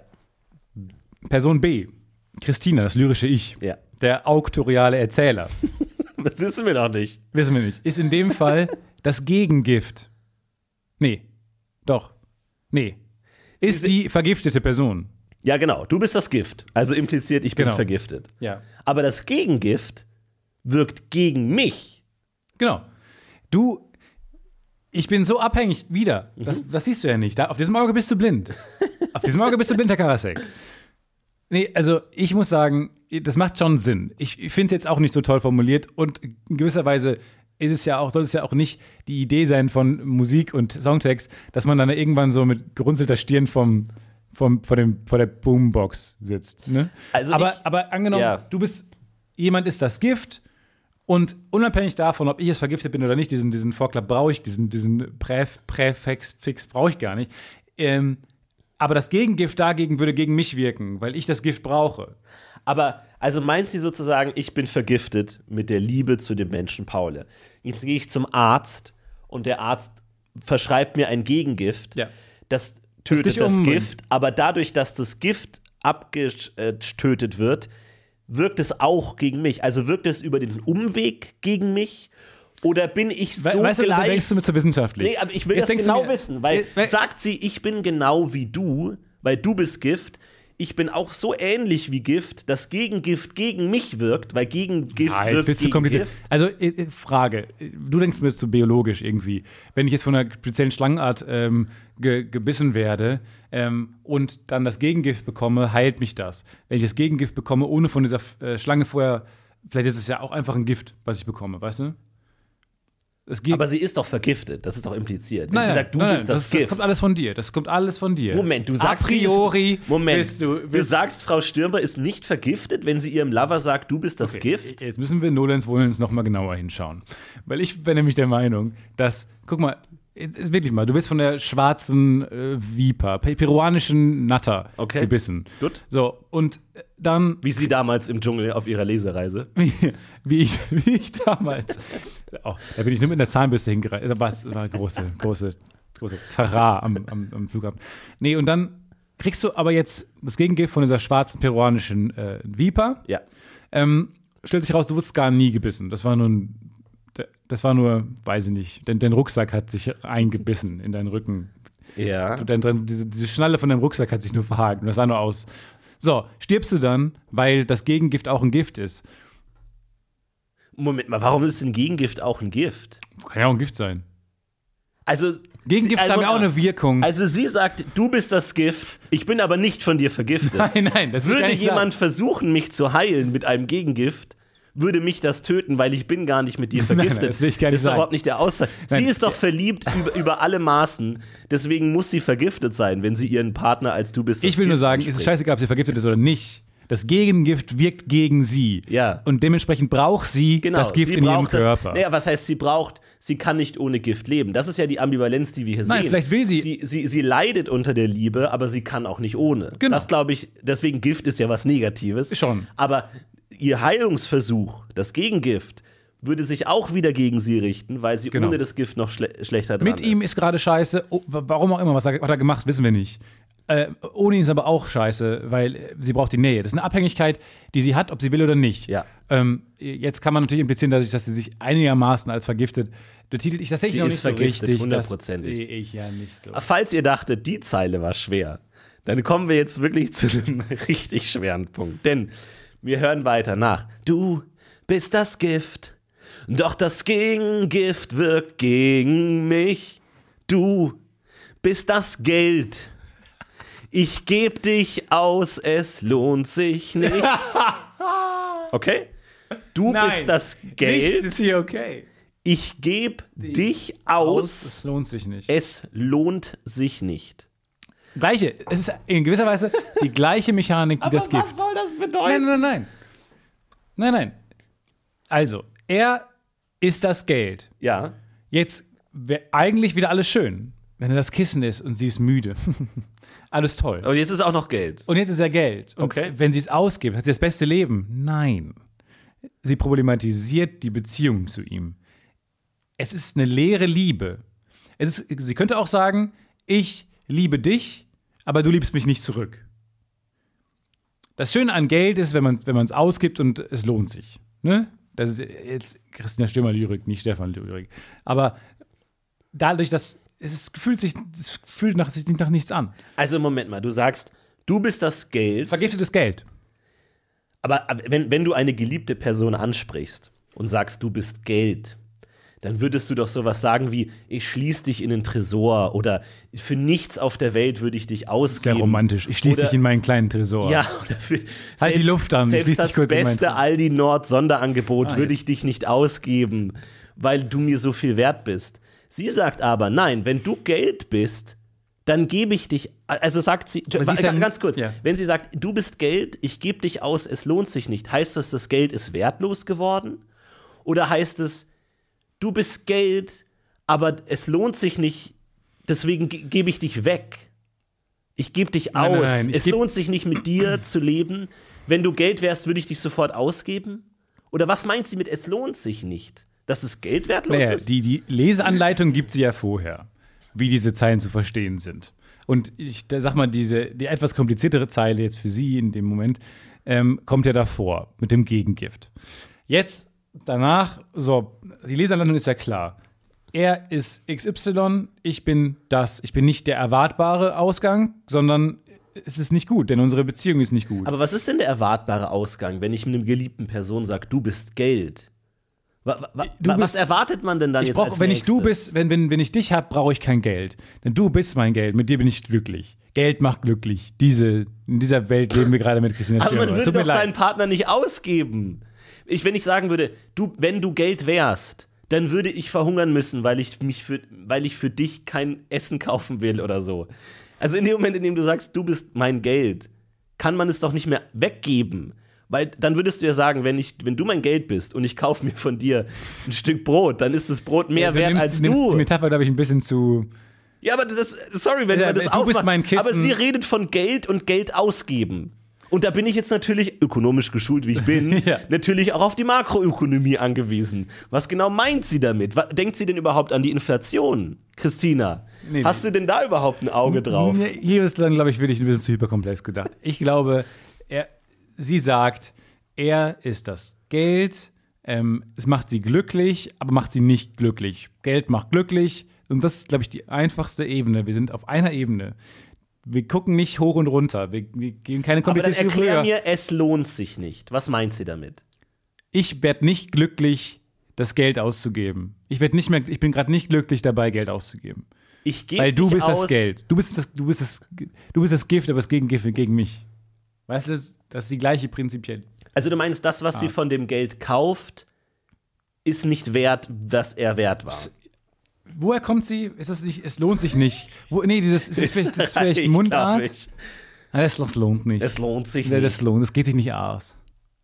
Person B, Christina, das lyrische Ich. ja. Der auktoriale Erzähler. Das wissen wir noch nicht. Wissen wir nicht. Ist in dem Fall das Gegengift. Nee. Doch. Nee. Ist die vergiftete Person. Ja, genau. Du bist das Gift. Also impliziert, ich bin Genau. vergiftet. Ja. Aber das Gegengift wirkt gegen mich. Genau. Du, ich bin so abhängig, wieder. Das, das siehst du ja nicht. Da, auf diesem Auge bist du blind. Auf diesem Auge bist du blind, Herr Karasek. Nee, also ich muss sagen, das macht schon Sinn. Ich, ich finde es jetzt auch nicht so toll formuliert und in gewisser Weise ist es ja auch, soll es ja auch nicht die Idee sein von Musik und Songtext, dass man dann irgendwann so mit gerunzelter Stirn vom, vom, vor, dem, vor der Boombox sitzt. Ne? Also aber, ich- aber angenommen, ja. du bist, jemand ist das Gift und unabhängig davon, ob ich jetzt vergiftet bin oder nicht, diesen, diesen Vorklapp brauche ich, diesen, diesen Präf, Präfix Fix brauche ich gar nicht. Ähm, aber das Gegengift dagegen würde gegen mich wirken, weil ich das Gift brauche. Aber, also meint sie sozusagen, ich bin vergiftet mit der Liebe zu dem Menschen Paule. Jetzt gehe ich zum Arzt und der Arzt verschreibt mir ein Gegengift. Ja. Das dich tötet das umbringt. Gift, aber dadurch, dass das Gift abgetötet wird, wirkt es auch gegen mich. Also wirkt es über den Umweg gegen mich? Oder bin ich so We weißt du, gleich? da denkst du mit so wissenschaftlich. Nee, aber ich will Jetzt das denkst du genau mir- wissen, weil Äh, weil- sagt sie, ich bin genau wie du, weil du bist Gift. Ich bin auch so ähnlich wie Gift, dass Gegengift gegen mich wirkt, weil Gegengift Ah, jetzt wirkt bist du gegen kompliziert. Gift. Also, äh, äh, Frage. Du denkst mir jetzt so biologisch irgendwie. Wenn ich jetzt von einer speziellen Schlangenart ähm, ge gebissen werde ähm, und dann das Gegengift bekomme, heilt mich das. Wenn ich das Gegengift bekomme, ohne von dieser äh, Schlange vorher, vielleicht ist es ja auch einfach ein Gift, was ich bekomme, weißt du? Es geht, Aber sie ist doch vergiftet, das ist doch impliziert. Wenn nein, sie nein, sagt, du nein, bist nein, das, das, Gift. das kommt alles von dir. Das kommt alles von dir. Moment, du sagst, a priori sie ist, Moment, bist du, du bist, sagst, Frau Stürmer ist nicht vergiftet, wenn sie ihrem Lover sagt, du bist das Okay, Gift? Jetzt müssen wir Nolens Wohlens noch mal genauer hinschauen. Weil ich bin nämlich der Meinung, dass, guck mal, Jetzt, jetzt wirklich mal, du bist von der schwarzen äh, Viper, pe- peruanischen Natter Okay. gebissen. Gut. So, und dann, Wie sie damals im Dschungel auf ihrer Lesereise. wie, wie, ich, wie ich damals, oh, da bin ich nur mit einer Zahnbürste hingereist. Das war, das war große, große, große Zara am, am, am Flughafen. Nee, und dann kriegst du aber jetzt das Gegengift von dieser schwarzen peruanischen äh, Viper. Ja. Ähm, stellt sich raus, du wurdest gar nie gebissen. Das war nur ein, das war nur, weiß ich nicht, denn dein Rucksack hat sich eingebissen in deinen Rücken. Ja. Du, dein, diese, diese Schnalle von deinem Rucksack hat sich nur verhakt. Und das sah nur aus. So, stirbst du dann, weil das Gegengift auch ein Gift ist? Moment mal, warum ist ein Gegengift auch ein Gift? Kann ja auch ein Gift sein. Also. Gegengift also, haben ja auch eine Wirkung. Also sie sagt, du bist das Gift, ich bin aber nicht von dir vergiftet. nein, nein, das will ich gar Würde nicht jemand sagen. versuchen, mich zu heilen mit einem Gegengift, würde mich das töten, weil ich bin gar nicht mit dir vergiftet. nein, das will ich gar nicht ist doch sagen. überhaupt nicht der Aussage. Nein. Sie ist doch verliebt über, über alle Maßen, deswegen muss sie vergiftet sein, wenn sie ihren Partner als du bist das Ich will nur Gift sagen, es anspricht. ist scheißegal, ob sie vergiftet ist oder nicht. Das Gegengift wirkt gegen sie. Ja. Und dementsprechend braucht sie Genau, das Gift sie in ihrem braucht das, Körper. Naja, was heißt, sie braucht, sie kann nicht ohne Gift leben. Das ist ja die Ambivalenz, die wir hier Nein, sehen. vielleicht will sie- sie. Sie, sie leidet unter der Liebe, aber sie kann auch nicht ohne. Genau. Das glaube ich, deswegen Gift ist ja was Negatives. Schon. Aber ihr Heilungsversuch, das Gegengift, würde sich auch wieder gegen sie richten, weil sie Genau. ohne das Gift noch schle schlechter dran Mit ist. ihm ist gerade scheiße. Oh, wa- warum auch immer, was er, hat er gemacht, wissen wir nicht. Äh, ohne ihn ist aber auch scheiße, weil äh, sie braucht die Nähe. Das ist eine Abhängigkeit, die sie hat, ob sie will oder nicht. Ja. Ähm, jetzt kann man natürlich implizieren, dadurch, dass sie sich einigermaßen als vergiftet betitelt. Ich das sehe ich Sie noch ist nicht so vergiftet, richtig. hundertprozentig. Das sehe ich ja nicht so. Falls ihr dachtet, die Zeile war schwer, dann kommen wir jetzt wirklich zu einem richtig schweren Punkt. Denn wir hören weiter nach. Du bist das Gift, doch das Gegengift wirkt gegen mich. Du bist das Geld. Ich geb dich aus, es lohnt sich nicht. Okay? Du Nein, bist das Geld. ist hier okay. Ich geb dich Aus, aus. es lohnt sich nicht. Es lohnt sich nicht. Gleiche, es ist in gewisser Weise die gleiche Mechanik wie das Gift. soll das Nein, bedeuten? nein, nein. Nein, nein. Also, er ist das Geld. Ja. Jetzt wäre eigentlich wieder alles schön, wenn er das Kissen ist und sie ist müde. Alles toll. Und jetzt ist auch noch Geld. Und jetzt ist er Geld. Und Okay. wenn sie es ausgibt, hat sie das beste Leben. Nein. Sie problematisiert die Beziehung zu ihm. Es ist eine leere Liebe. Es ist, sie könnte auch sagen, ich liebe dich, aber du liebst mich nicht zurück. Das Schöne an Geld ist, wenn man wenn man es ausgibt und es lohnt sich. Ne? Das ist jetzt Christina Stürmer-Lyrik, nicht Stefan-Lyrik. Aber dadurch, dass es ist, fühlt sich es fühlt nach, sich nach nichts an. Also Moment mal, du sagst, du bist das Geld. Vergiftetes Geld. Aber, aber wenn, wenn du eine geliebte Person ansprichst und sagst, du bist Geld, dann würdest du doch sowas sagen wie, ich schließe dich in den Tresor oder für nichts auf der Welt würde ich dich ausgeben. Sehr romantisch. Ich schließe Oder- dich in meinen kleinen Tresor. Ja, oder für Halt die Luft an, ich Selbst schließ dich das kurz in meinen beste Tresor. Aldi Nord Sonderangebot Ah, würde jetzt. ich dich nicht ausgeben, weil du mir so viel wert bist. Sie sagt aber, nein, wenn du Geld bist, dann gebe ich dich, also sagt sie, Aber sie ist ja ganz, ganz kurz, ja. wenn sie sagt, du bist Geld, ich gebe dich aus, es lohnt sich nicht, heißt das, das Geld ist wertlos geworden? Oder heißt es, du bist Geld, aber es lohnt sich nicht, deswegen ge gebe ich dich weg. Ich gebe dich aus. Nein, nein, nein, ich es geb- lohnt sich nicht, mit dir zu leben. Wenn du Geld wärst, würde ich dich sofort ausgeben? Oder was meint sie mit, es lohnt sich nicht? Dass das Geld wertlos Naja, ist? die, die Leseanleitung gibt sie ja vorher, wie diese Zeilen zu verstehen sind. Und ich da sag mal, diese, die etwas kompliziertere Zeile jetzt für sie in dem Moment ähm, kommt ja davor mit dem Gegengift. Jetzt, danach, so, die Leseanleitung ist ja klar. Er ist X Y, ich bin das. Ich bin nicht der erwartbare Ausgang, sondern es ist nicht gut, denn unsere Beziehung ist nicht gut. Aber was ist denn der erwartbare Ausgang, wenn ich mit einer geliebten Person sage, du bist Geld? Wa wa Du wa was bist- erwartet man denn dann Ich jetzt brauch, als wenn ich du Nächstes? bist, wenn, wenn, wenn ich dich habe, brauche ich kein Geld. Denn du bist mein Geld, mit dir bin ich glücklich. Geld macht glücklich. Diese, in dieser Welt leben wir gerade mit Christina Aber Stürmer. man Es würde tut mir doch seinen leid. Partner nicht ausgeben. Ich, wenn ich sagen würde, du, wenn du Geld wärst, dann würde ich verhungern müssen, weil ich, mich für, weil ich für dich kein Essen kaufen will oder so. Also in dem Moment, in dem du sagst, du bist mein Geld, kann man es doch nicht mehr weggeben. Weil dann würdest du ja sagen, wenn, ich, wenn du mein Geld bist und ich kaufe mir von dir ein Stück Brot, dann ist das Brot mehr ja, wert nimmst, als nimmst du. Die Metapher, glaube ich, ein bisschen zu. Ja, aber das, sorry, wenn Ja, man das du aufmacht. bist mein Kissen. Aber sie redet von Geld und Geld ausgeben. Und da bin ich jetzt natürlich, ökonomisch geschult wie ich bin, Ja. natürlich auch auf die Makroökonomie angewiesen. Was genau meint sie damit? Was, denkt sie denn überhaupt an die Inflation, Christina? Nee, Hast du denn da überhaupt ein Auge drauf? Nee, Hier ist dann, glaube ich, wirklich ein bisschen zu hyperkomplex gedacht. Ich glaube, er, sie sagt, er ist das Geld, ähm, es macht sie glücklich, aber macht sie nicht glücklich. Geld macht glücklich und das ist, glaube ich, die einfachste Ebene. Wir sind auf einer Ebene. Wir gucken nicht hoch und runter. Wir, wir gehen keine Aber dann komplizierte erklär höher. mir, es lohnt sich nicht. Was meint sie damit? Ich werde nicht glücklich, das Geld auszugeben. Ich werde nicht mehr, ich bin gerade nicht glücklich dabei, Geld auszugeben. Ich gebe Weil du dich bist aus, das Geld. Du bist das, du bist das, du bist das Gift, aber das Gegengift gegen mich. Weißt du, das, das ist die gleiche prinzipiell. Also du meinst, das, was Ah. sie von dem Geld kauft, ist nicht wert, was er wert war. Woher kommt sie? Ist es nicht? Es lohnt sich nicht. Wo, nee, dieses ist, es vielleicht, das ist vielleicht Ich Mundart. glaub nicht. Nein, das, das lohnt nicht. Es lohnt sich Ja, nicht. das lohnt. Das geht sich nicht aus.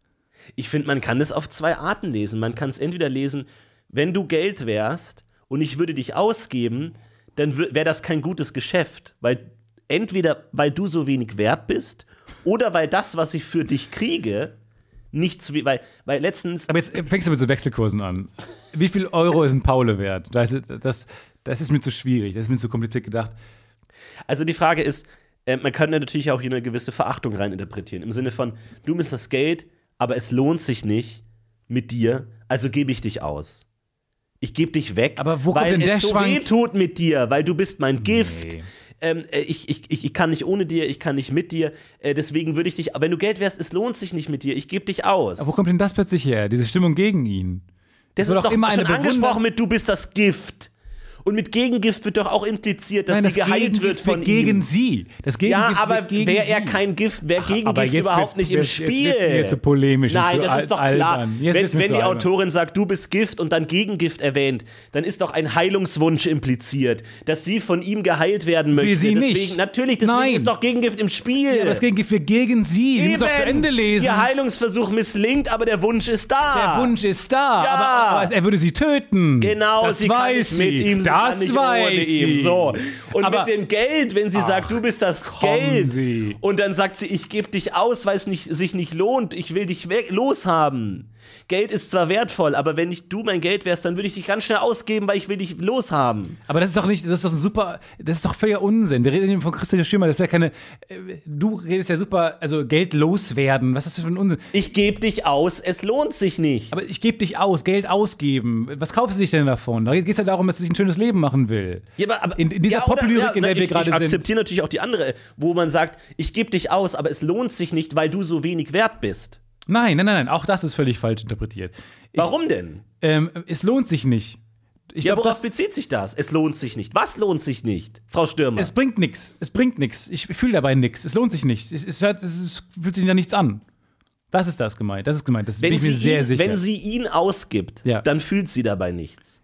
Ich finde, man kann es auf zwei Arten lesen. Man kann es entweder lesen, wenn du Geld wärst und ich würde dich ausgeben, dann wäre das kein gutes Geschäft. Weil entweder weil du so wenig wert bist oder weil das, was ich für dich kriege, nicht zu, weil, weil letztens. Aber jetzt fängst du mit so Wechselkursen an. Wie viel Euro ist ein Paule wert? Das, ist- das, das ist mir zu schwierig. Das ist mir zu kompliziert gedacht. Also die Frage ist, äh, man kann da natürlich auch hier eine gewisse Verachtung reininterpretieren. Im Sinne von, du bist das Geld, aber es lohnt sich nicht mit dir, also gebe ich dich aus. Ich gebe dich weg, Aber wo kommt weil denn der es so Schwank- weh tut mit dir, weil du bist mein Gift. Nee. Ähm, äh, ich, ich, ich, ich kann nicht ohne dir, ich kann nicht mit dir. Äh, deswegen würde ich dich, wenn du Geld wärst, es lohnt sich nicht mit dir, ich gebe dich aus. Aber wo kommt denn das plötzlich her? Diese Stimmung gegen ihn? das wird ist doch immer schon eine angesprochen bewundert- mit, du bist das Gift. Und mit Gegengift wird doch auch impliziert, dass Nein, das sie geheilt Gegengift wird von gegen ihm. sie. Das Ja, Gegengift aber wird gegen wäre sie. er kein Gift, wäre aber Gegengift jetzt überhaupt wird's- nicht im jetzt- Spiel. jetzt wird's mir zu polemisch und Nein, zu das al- ist doch klar. albern. Jetzt Wenn, wird's mir wenn zu die albern. Autorin sagt, du bist Gift und dann Gegengift erwähnt, dann ist doch ein Heilungswunsch impliziert, dass sie von ihm geheilt werden möchte. Will sie deswegen, nicht. Natürlich, deswegen Nein. ist doch Gegengift im Spiel. Ja, aber das Gegengift wird gegen sie. Sie muss auch zu Eben. Ende lesen. Ihr Heilungsversuch misslingt, aber der Wunsch ist da. Der Wunsch ist da, Ja. aber, aber er würde sie töten. Genau, das sie kann weiß nicht sie. mit ihm, sie das kann nicht weiß ohne sie. ihm. So. Und aber mit dem Geld, wenn sie sagt, du bist das kommen Geld, Sie. und dann sagt sie, ich gebe dich aus, weil es nicht, sich nicht lohnt, ich will dich weg, loshaben. Geld ist zwar wertvoll, aber wenn nicht du mein Geld wärst, dann würde ich dich ganz schnell ausgeben, weil ich will dich loshaben. Aber das ist doch nicht, das ist doch ein super, das ist doch völliger Unsinn. Wir reden eben von Christian Schirmer, das ist ja keine, äh, du redest ja super, also Geld loswerden, was ist das für ein Unsinn? Ich gebe dich aus, es lohnt sich nicht. Aber ich gebe dich aus, Geld ausgeben. Was kauft sie sich denn davon? Da geht es ja darum, dass sie sich ein schönes Leben machen will. Ja, aber, aber, in, in dieser ja, oder- Poplyrik, ja, in der na, wir ich, gerade ich sind. akzeptiere natürlich auch die andere, wo man sagt, ich gebe dich aus, aber es lohnt sich nicht, weil du so wenig wert bist. Nein, nein, nein, nein, auch das ist völlig falsch interpretiert. Ich, Warum denn? Ähm, es lohnt sich nicht. Ich Ja, glaub, worauf das, bezieht sich das? Es lohnt sich nicht. Was lohnt sich nicht, Frau Stürmer? es bringt nichts. Es bringt nichts. Ich fühle dabei nichts. Es lohnt sich nicht. Es, es, hört, es, es fühlt sich da nichts an. Das ist das gemeint. Das ist gemeint. Das bin wenn, ich mir sie sehr ihn, sicher. wenn sie ihn ausgibt, Ja. dann fühlt sie dabei nichts.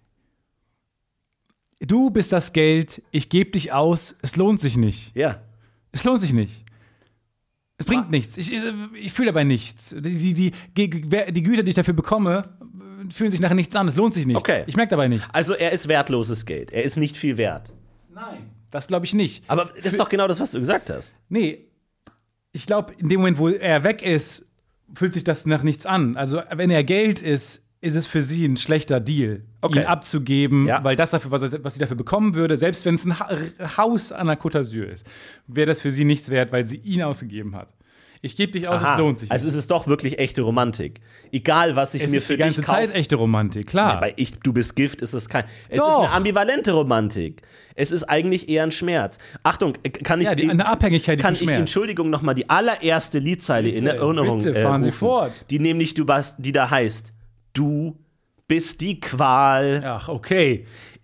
Du bist das Geld, ich gebe dich aus, es lohnt sich nicht. Ja. Es lohnt sich nicht. Es bringt nichts. Ich, ich fühle dabei nichts. Die, die, die, die Güter, die ich dafür bekomme, fühlen sich nachher nichts an. Es lohnt sich nichts. Okay. Ich merke dabei nichts. Also er ist wertloses Geld. Er ist nicht viel wert. Nein. Das glaube ich nicht. Aber das ist doch genau das, was du gesagt hast. Nee. Ich glaube, in dem Moment, wo er weg ist, fühlt sich das nach nichts an. Also, wenn er Geld ist, ist es für sie ein schlechter Deal, Okay. ihn abzugeben, Ja. weil das dafür, was, er- was sie dafür bekommen würde, selbst wenn es ein ha Haus an der Côte d'Azur ist, wäre das für sie nichts wert, weil sie ihn ausgegeben hat. Ich gebe dich aus, Aha. es lohnt sich. Also nicht. es ist doch wirklich echte Romantik. Egal, was ich Es mir ist für die ganze dich kaufe. Zeit echte Romantik, klar. Bei ich, du bist Gift ist es kein. Es Doch. ist eine ambivalente Romantik. Es ist eigentlich eher ein Schmerz. Achtung, äh, kann ich Ja, die- eine Abhängigkeit, die kann vom ich Schmerz. Entschuldigung noch mal die allererste Liedzeile in Bitte, Erinnerung bitte, fahren Sie rufen, fort. die nämlich du bist, die da heißt: Du bist die Qual. Ach, okay.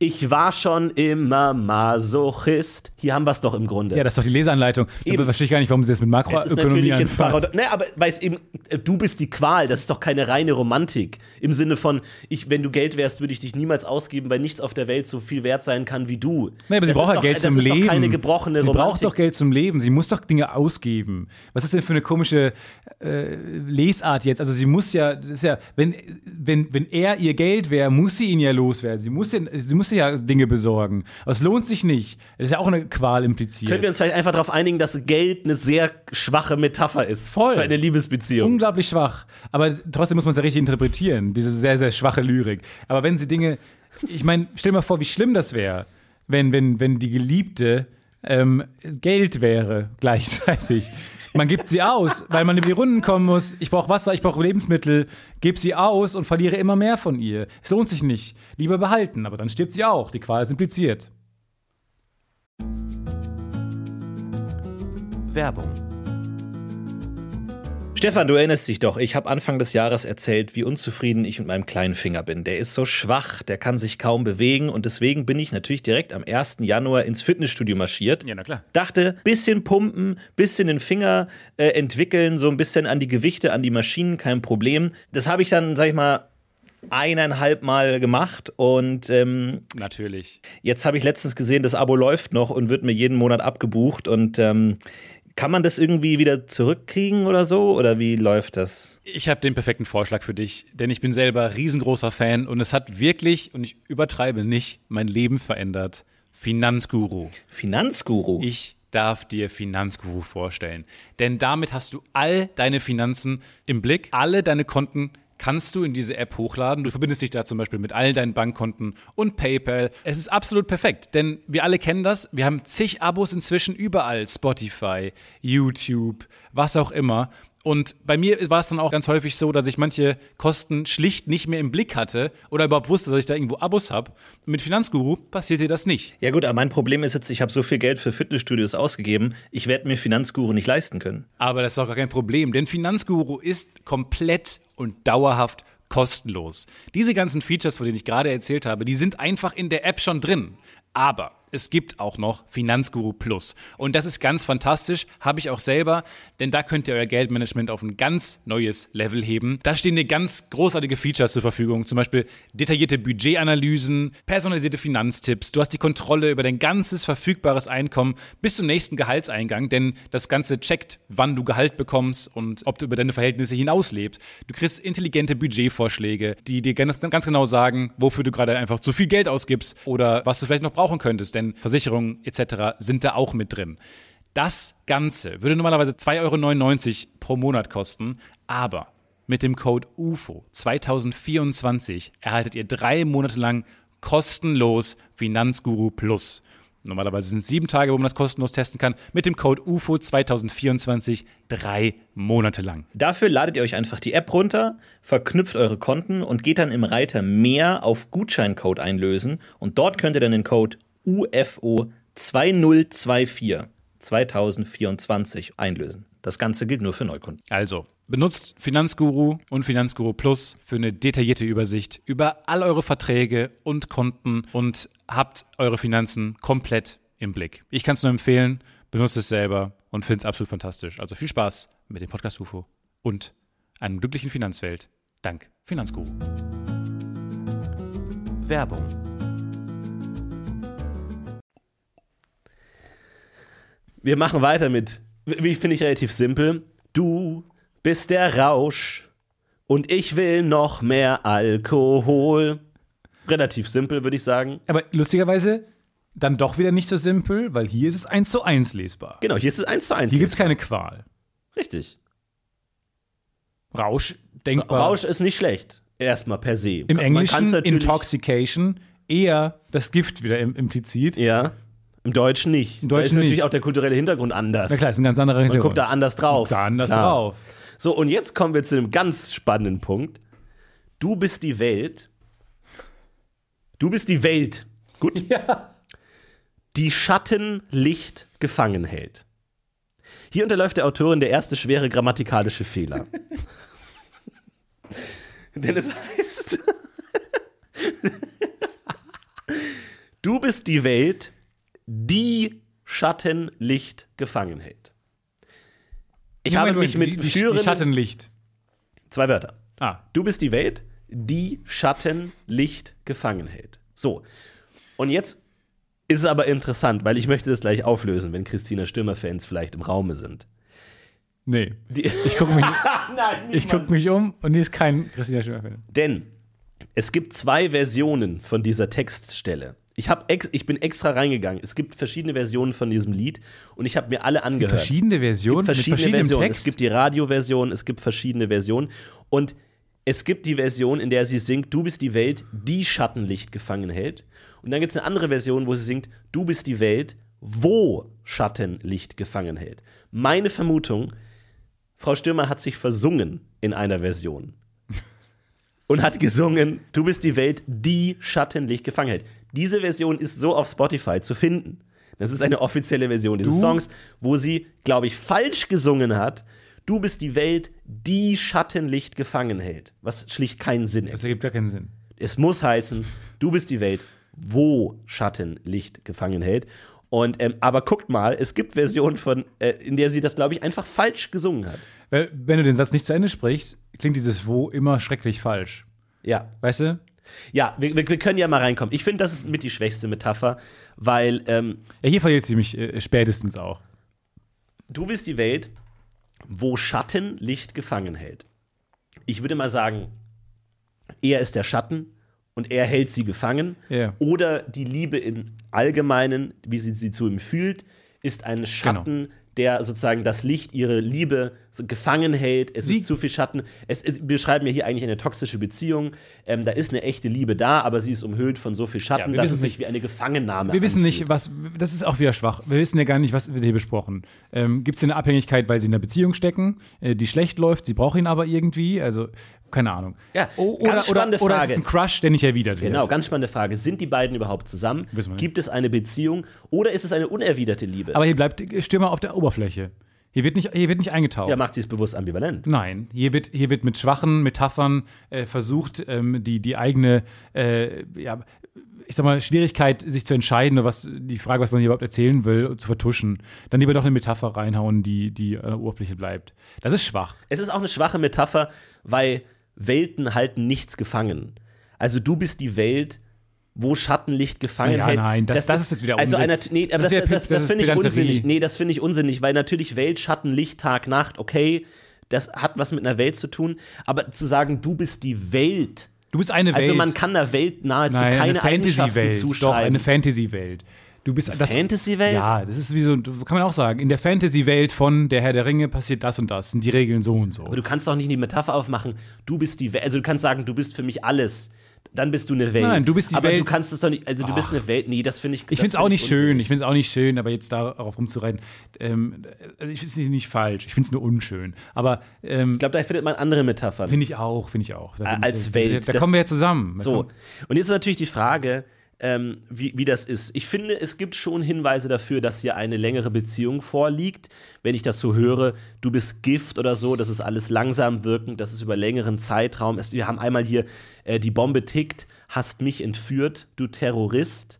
Ich war schon immer Masochist. Hier haben wir es doch im Grunde. Ja, das ist doch die Leseanleitung. Ich verstehe gar nicht, warum sie das mit Makroökonomie anfangen. Ne, aber weil es eben, du bist die Qual, das ist doch keine reine Romantik. Im Sinne von, ich, wenn du Geld wärst, würde ich dich niemals ausgeben, weil nichts auf der Welt so viel wert sein kann wie du. Nee, aber sie das braucht ja doch, Geld das zum ist Leben. Doch keine gebrochene sie Romantik. braucht doch Geld zum Leben. Sie muss doch Dinge ausgeben. Was ist denn für eine komische äh, Lesart jetzt? Also sie muss ja, das ist ja, wenn, wenn, wenn er ihr Geld wäre, muss sie ihn ja loswerden. Sie muss, den, sie muss ja Dinge besorgen. Aber es lohnt sich nicht. Das ist ja auch eine Qual impliziert. Können wir uns vielleicht einfach darauf einigen, dass Geld eine sehr schwache Metapher ist Voll. für eine Liebesbeziehung? Unglaublich schwach. Aber trotzdem muss man es ja richtig interpretieren, diese sehr, sehr schwache Lyrik. Aber wenn sie Dinge, ich meine, stell dir mal vor, wie schlimm das wäre, wenn, wenn, wenn die Geliebte ähm, Geld wäre gleichzeitig. Man gibt sie aus, weil man über die Runden kommen muss. Ich brauche Wasser, ich brauche Lebensmittel. Gebe sie aus und verliere immer mehr von ihr. Es lohnt sich nicht. Lieber behalten, aber dann stirbt sie auch. Die Qual ist impliziert. Werbung. Stefan, du erinnerst dich doch, ich habe Anfang des Jahres erzählt, wie unzufrieden ich mit meinem kleinen Finger bin. Der ist so schwach, der kann sich kaum bewegen und deswegen bin ich natürlich direkt am ersten Januar ins Fitnessstudio marschiert. Ja, na klar. Dachte, bisschen pumpen, bisschen den Finger äh, entwickeln, so ein bisschen an die Gewichte, an die Maschinen, kein Problem. Das habe ich dann, sag ich mal, eineinhalb Mal gemacht und ähm, natürlich. Jetzt habe ich letztens gesehen, das Abo läuft noch und wird mir jeden Monat abgebucht und ähm, kann man das irgendwie wieder zurückkriegen oder so? Oder wie läuft das? Ich habe den perfekten Vorschlag für dich, denn ich bin selber riesengroßer Fan und es hat wirklich, und ich übertreibe nicht, mein Leben verändert. Finanzguru. Finanzguru? Ich darf dir Finanzguru vorstellen, denn damit hast du all deine Finanzen im Blick, alle deine Konten kannst du in diese App hochladen. Du verbindest dich da zum Beispiel mit all deinen Bankkonten und PayPal. Es ist absolut perfekt, denn wir alle kennen das. Wir haben zig Abos inzwischen überall. Spotify, YouTube, was auch immer. Und bei mir war es dann auch ganz häufig so, dass ich manche Kosten schlicht nicht mehr im Blick hatte oder überhaupt wusste, dass ich da irgendwo Abos habe. Mit Finanzguru passiert dir das nicht. Ja gut, aber mein Problem ist jetzt, ich habe so viel Geld für Fitnessstudios ausgegeben, ich werde mir Finanzguru nicht leisten können. Aber das ist auch gar kein Problem, denn Finanzguru ist komplett und dauerhaft kostenlos. Diese ganzen Features, von denen ich gerade erzählt habe, die sind einfach in der App schon drin. Aber es gibt auch noch Finanzguru Plus. Und das ist ganz fantastisch, habe ich auch selber, denn da könnt ihr euer Geldmanagement auf ein ganz neues Level heben. Da stehen dir ganz großartige Features zur Verfügung, zum Beispiel detaillierte Budgetanalysen, personalisierte Finanztipps. Du hast die Kontrolle über dein ganzes verfügbares Einkommen bis zum nächsten Gehaltseingang, denn das Ganze checkt, wann du Gehalt bekommst und ob du über deine Verhältnisse hinaus lebst. Du kriegst intelligente Budgetvorschläge, die dir ganz, ganz genau sagen, wofür du gerade einfach zu viel Geld ausgibst oder was du vielleicht noch brauchen könntest, denn Versicherungen et cetera sind da auch mit drin. Das Ganze würde normalerweise zwei Euro neunundneunzig pro Monat kosten, aber mit dem Code U F O zwanzig vierundzwanzig erhaltet ihr drei Monate lang kostenlos Finanzguru Plus. Normalerweise sind es sieben Tage, wo man das kostenlos testen kann. Mit dem Code U F O zwanzig vierundzwanzig drei Monate lang. Dafür ladet ihr euch einfach die App runter, verknüpft eure Konten und geht dann im Reiter Mehr auf Gutscheincode einlösen. Und dort könnt ihr dann den Code U F O zwanzig vierundzwanzig zwanzig vierundzwanzig einlösen. Das Ganze gilt nur für Neukunden. Also, benutzt Finanzguru und Finanzguru Plus für eine detaillierte Übersicht über all eure Verträge und Konten und habt eure Finanzen komplett im Blick. Ich kann es nur empfehlen, benutzt es selber und finde es absolut fantastisch. Also viel Spaß mit dem Podcast U F O und einem glücklichen Finanzwelt. Dank Finanzguru. Werbung. Wir machen weiter mit, wie finde ich relativ simpel. Du bist der Rausch und ich will noch mehr Alkohol. Relativ simpel, würde ich sagen. Aber lustigerweise dann doch wieder nicht so simpel, weil hier ist es eins zu eins lesbar. Genau, hier ist es eins zu eins. Hier gibt es keine Qual. Richtig. Rausch, denkbar. Rausch ist nicht schlecht, erstmal per se. Im Man Englischen kann's natürlich- Intoxication, eher das Gift wieder im- implizit. Ja, im Deutschen nicht. Im da ist Deutschen natürlich nicht. auch der kulturelle Hintergrund anders. Na klar, ist ein ganz anderer Man Hintergrund. guckt da anders drauf. Da anders Klar. drauf. So, und jetzt kommen wir zu einem ganz spannenden Punkt. Du bist die Welt. Du bist die Welt. Gut? Ja. Die Schattenlicht gefangen hält. Hier unterläuft der Autorin der erste schwere grammatikalische Fehler. Denn es heißt, Du bist die Welt, die Schattenlicht gefangen hält. Ich Moment, habe mich Moment, mit die, die, führenden... die Schattenlicht. Zwei Wörter. Ah. Du bist die Welt, die Schattenlicht gefangen hält. So. Und jetzt ist es aber interessant, weil ich möchte das gleich auflösen, wenn Christina Stürmer-Fans vielleicht im Raume sind. Nee. Die Ich gucke mich, Nein, ich guck mich um und hier ist kein Christina Stürmer-Fan. Denn es gibt zwei Versionen von dieser Textstelle. Ich, hab ex, ich bin extra reingegangen. Es gibt verschiedene Versionen von diesem Lied und ich habe mir alle angehört. Es gibt verschiedene Versionen Es gibt verschiedene mit verschiedenem Versionen. Text? Es gibt die Radioversion, es gibt verschiedene Versionen. Und es gibt die Version, in der sie singt, du bist die Welt, die Schattenlicht gefangen hält. Und dann gibt es eine andere Version, wo sie singt, du bist die Welt, wo Schattenlicht gefangen hält. Meine Vermutung, Frau Stürmer hat sich versungen in einer Version. Und hat gesungen, du bist die Welt, die Schattenlicht gefangen hält. Diese Version ist so auf Spotify zu finden. Das ist eine offizielle Version dieses Du? Songs, wo sie, glaube ich, falsch gesungen hat. Du bist die Welt, die Schattenlicht gefangen hält. Was schlicht keinen Sinn Das ergibt. ergibt gar keinen Sinn. Es muss heißen, du bist die Welt, wo Schattenlicht gefangen hält. Und, ähm, aber guckt mal, es gibt Versionen, von, äh, in der sie das, glaube ich, einfach falsch gesungen hat. Weil, wenn du den Satz nicht zu Ende sprichst, klingt dieses Wo immer schrecklich falsch. Ja. Weißt du? Ja, wir, wir können ja mal reinkommen. Ich finde, das ist mit die schwächste Metapher, weil ähm, Ja, hier verliert sie mich äh, spätestens auch. du bist die Welt, wo Schatten Licht gefangen hält. Ich würde mal sagen, er ist der Schatten und er hält sie gefangen. Ja. Oder die Liebe im Allgemeinen, wie sie sie zu ihm fühlt, ist ein Schatten, der sozusagen das Licht, ihre Liebe so gefangen hält. Es Sie- ist zu viel Schatten. Es, es wir beschreiben ja hier eigentlich eine toxische Beziehung. Ähm, da ist eine echte Liebe da, aber sie ist umhüllt von so viel Schatten, Ja, wir dass wissen es sich nicht- wie eine Gefangennahme Wir wissen anfühlt. nicht, was. Das ist auch wieder schwach. Wir wissen ja gar nicht, was wird hier besprochen. Ähm, Gibt es eine Abhängigkeit, weil sie in einer Beziehung stecken, äh, die schlecht läuft, sie braucht ihn aber irgendwie? Also, keine Ahnung. Ja, O- ganz oder, spannende oder, oder Frage. ist es ein Crush, der nicht erwidert wird? Genau, ganz spannende Frage. Sind die beiden überhaupt zusammen? Wissen wir nicht. Gibt es eine Beziehung? Oder ist es eine unerwiderte Liebe? Aber hier bleibt Stürmer auf der Oberfläche. Hier wird nicht, hier wird nicht eingetaucht. ja, macht sie es bewusst ambivalent. Nein, hier wird, hier wird mit schwachen Metaphern äh, versucht, ähm, die, die eigene, äh, ja, ich sag mal, Schwierigkeit, sich zu entscheiden, oder was, die Frage, was man hier überhaupt erzählen will, zu vertuschen. Dann lieber doch eine Metapher reinhauen, die, die an der Oberfläche bleibt. Das ist schwach. Es ist auch eine schwache Metapher, weil Welten halten nichts gefangen. Also du bist die Welt, wo Schattenlicht gefangen Ja, hält. nein, das- das ist jetzt wieder also Unsinn. einer, nee, aber Das das, wär das, Pip- das, das ist finde ich Pedanterie. unsinnig. Nee, das finde ich unsinnig, weil natürlich Welt, Schatten, Licht, Tag, Nacht, okay, das hat was mit einer Welt zu tun, aber zu sagen, du bist die Welt, Du bist eine Welt. also man kann der Welt nahezu Nein, keine eine Eigenschaften Fantasy-Welt. Doch, zuschreiben. eine Fantasy-Welt. Du bist das, Fantasy-Welt? Ja, das ist wie so, kann man auch sagen, in der Fantasy-Welt von Der Herr der Ringe passiert das und das, sind die Regeln so und so. Aber du kannst doch nicht die Metapher aufmachen, du bist die Welt, also du kannst sagen, du bist für mich alles. Dann bist du eine Welt. Nein, du bist die aber Welt. du kannst es doch nicht, also du bist eine Welt. Nee, das finde ich Ich das finde es auch find nicht schön, unsinnig. ich finde es auch nicht schön, aber jetzt darauf rumzureiten, ähm, ich finde es nicht, nicht falsch, ich finde es nur unschön. Aber ähm, Ich glaube, da findet man andere Metaphern. finde ich auch, finde ich auch. Da bin Als ich, Welt. Da Das- kommen wir ja zusammen. Da So, kommen- und jetzt ist natürlich die Frage, ähm, wie, wie das ist. Ich finde, es gibt schon Hinweise dafür, dass hier eine längere Beziehung vorliegt. Wenn ich das so höre, du bist Gift oder so, das ist alles langsam wirkend, das ist über längeren Zeitraum. Es, wir haben einmal hier, äh, die Bombe tickt, hast mich entführt, du Terrorist.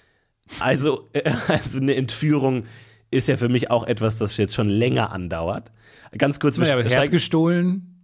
Also, äh, also eine Entführung ist ja für mich auch etwas, das jetzt schon länger andauert. Ganz kurz, Naja, aber wir Herz steigen- gestohlen.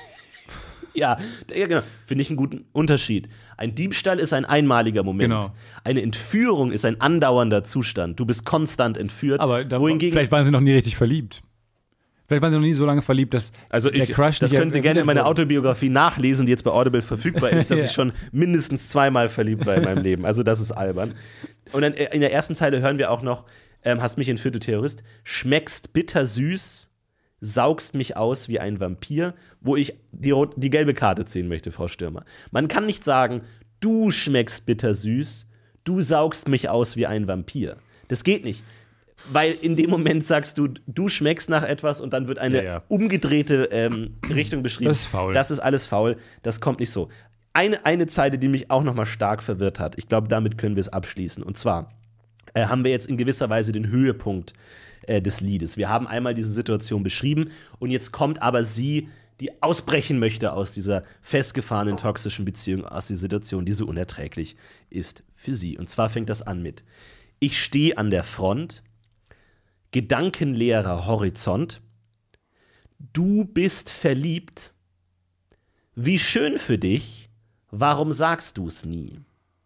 ja, ja, genau. Finde ich einen guten Unterschied. Ein Diebstahl ist ein einmaliger Moment. Genau. Eine Entführung ist ein andauernder Zustand. Du bist konstant entführt. Aber da, wohingegen, vielleicht waren sie noch nie richtig verliebt. Vielleicht waren sie noch nie so lange verliebt, dass also der ich, Crush das nicht können Sie gerne in meiner erwidert wurde. Autobiografie nachlesen, die jetzt bei Audible verfügbar ist, dass Ja. ich schon mindestens zweimal verliebt war in meinem Leben. Also das ist albern. Und dann äh, in der ersten Zeile hören wir auch noch, ähm, hast mich entführt, du Terrorist, schmeckst bittersüß, saugst mich aus wie ein Vampir, wo ich die, rot- die gelbe Karte ziehen möchte, Frau Stürmer. Man kann nicht sagen, du schmeckst bittersüß, du saugst mich aus wie ein Vampir. Das geht nicht. Weil in dem Moment sagst du, du schmeckst nach etwas und dann wird eine Ja, ja. umgedrehte ähm, Richtung beschrieben. Das ist faul. Das ist alles faul. Das kommt nicht so. Eine, eine Zeile, die mich auch noch mal stark verwirrt hat. Ich glaube, damit können wir es abschließen. Und zwar äh, haben wir jetzt in gewisser Weise den Höhepunkt äh, des Liedes. Wir haben einmal diese Situation beschrieben und jetzt kommt aber sie, die ausbrechen möchte aus dieser festgefahrenen toxischen Beziehung, aus dieser Situation, die so unerträglich ist für sie. Und zwar fängt das an mit: Ich stehe an der Front, gedankenleerer Horizont. Du bist verliebt. Wie schön für dich. Warum sagst du's nie?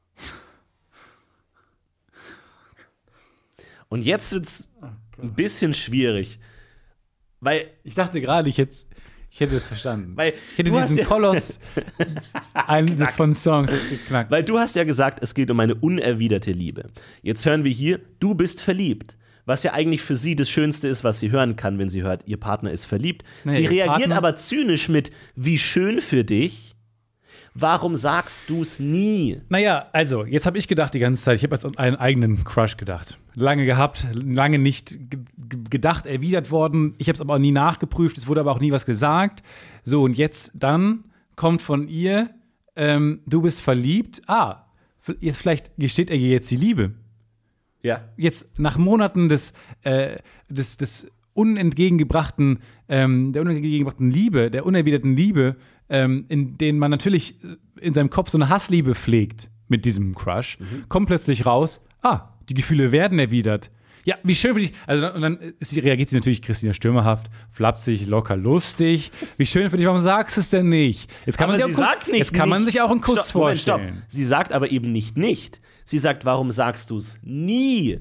Und jetzt wird's ein bisschen schwierig, weil Ich dachte gerade, ich hätte ich hätte es verstanden. Weil ich hätte du hast diesen ja- Koloss einen von Songs geknackt. Weil du hast ja gesagt, es geht um eine unerwiderte Liebe. Jetzt hören wir hier, du bist verliebt. Was ja eigentlich für sie das Schönste ist, was sie hören kann, wenn sie hört, ihr Partner ist verliebt. Nee, sie ihr reagiert Partner- aber zynisch mit, wie schön für dich. Warum sagst du's nie? Naja, also, jetzt habe ich gedacht die ganze Zeit, ich habe jetzt an einen eigenen Crush gedacht. Lange gehabt, lange nicht ge ge gedacht, erwidert worden. Ich habe es aber auch nie nachgeprüft, es wurde aber auch nie was gesagt. So, und jetzt dann kommt von ihr, ähm, du bist verliebt. Ah, v- vielleicht gesteht er ihr jetzt die Liebe. Ja. Jetzt nach Monaten des, äh, des, des unentgegengebrachten, ähm, der unentgegengebrachten Liebe, der unerwiderten Liebe, ähm, in denen man natürlich in seinem Kopf so eine Hassliebe pflegt mit diesem Crush, Mhm. kommt plötzlich raus, ah, die Gefühle werden erwidert. Ja, wie schön für dich. Also, und dann ist sie, reagiert sie natürlich Christina Stürmerhaft, flapsig, locker, lustig. Wie schön für dich, warum sagst du es denn nicht? Jetzt kann, Aber man, sich sie auch, einen sagt Kuss, nicht, jetzt kann man nicht. sich auch einen Kuss Stopp, Moment, vorstellen. Stopp. Sie sagt aber eben nicht nicht. Sie sagt, warum sagst du's nie?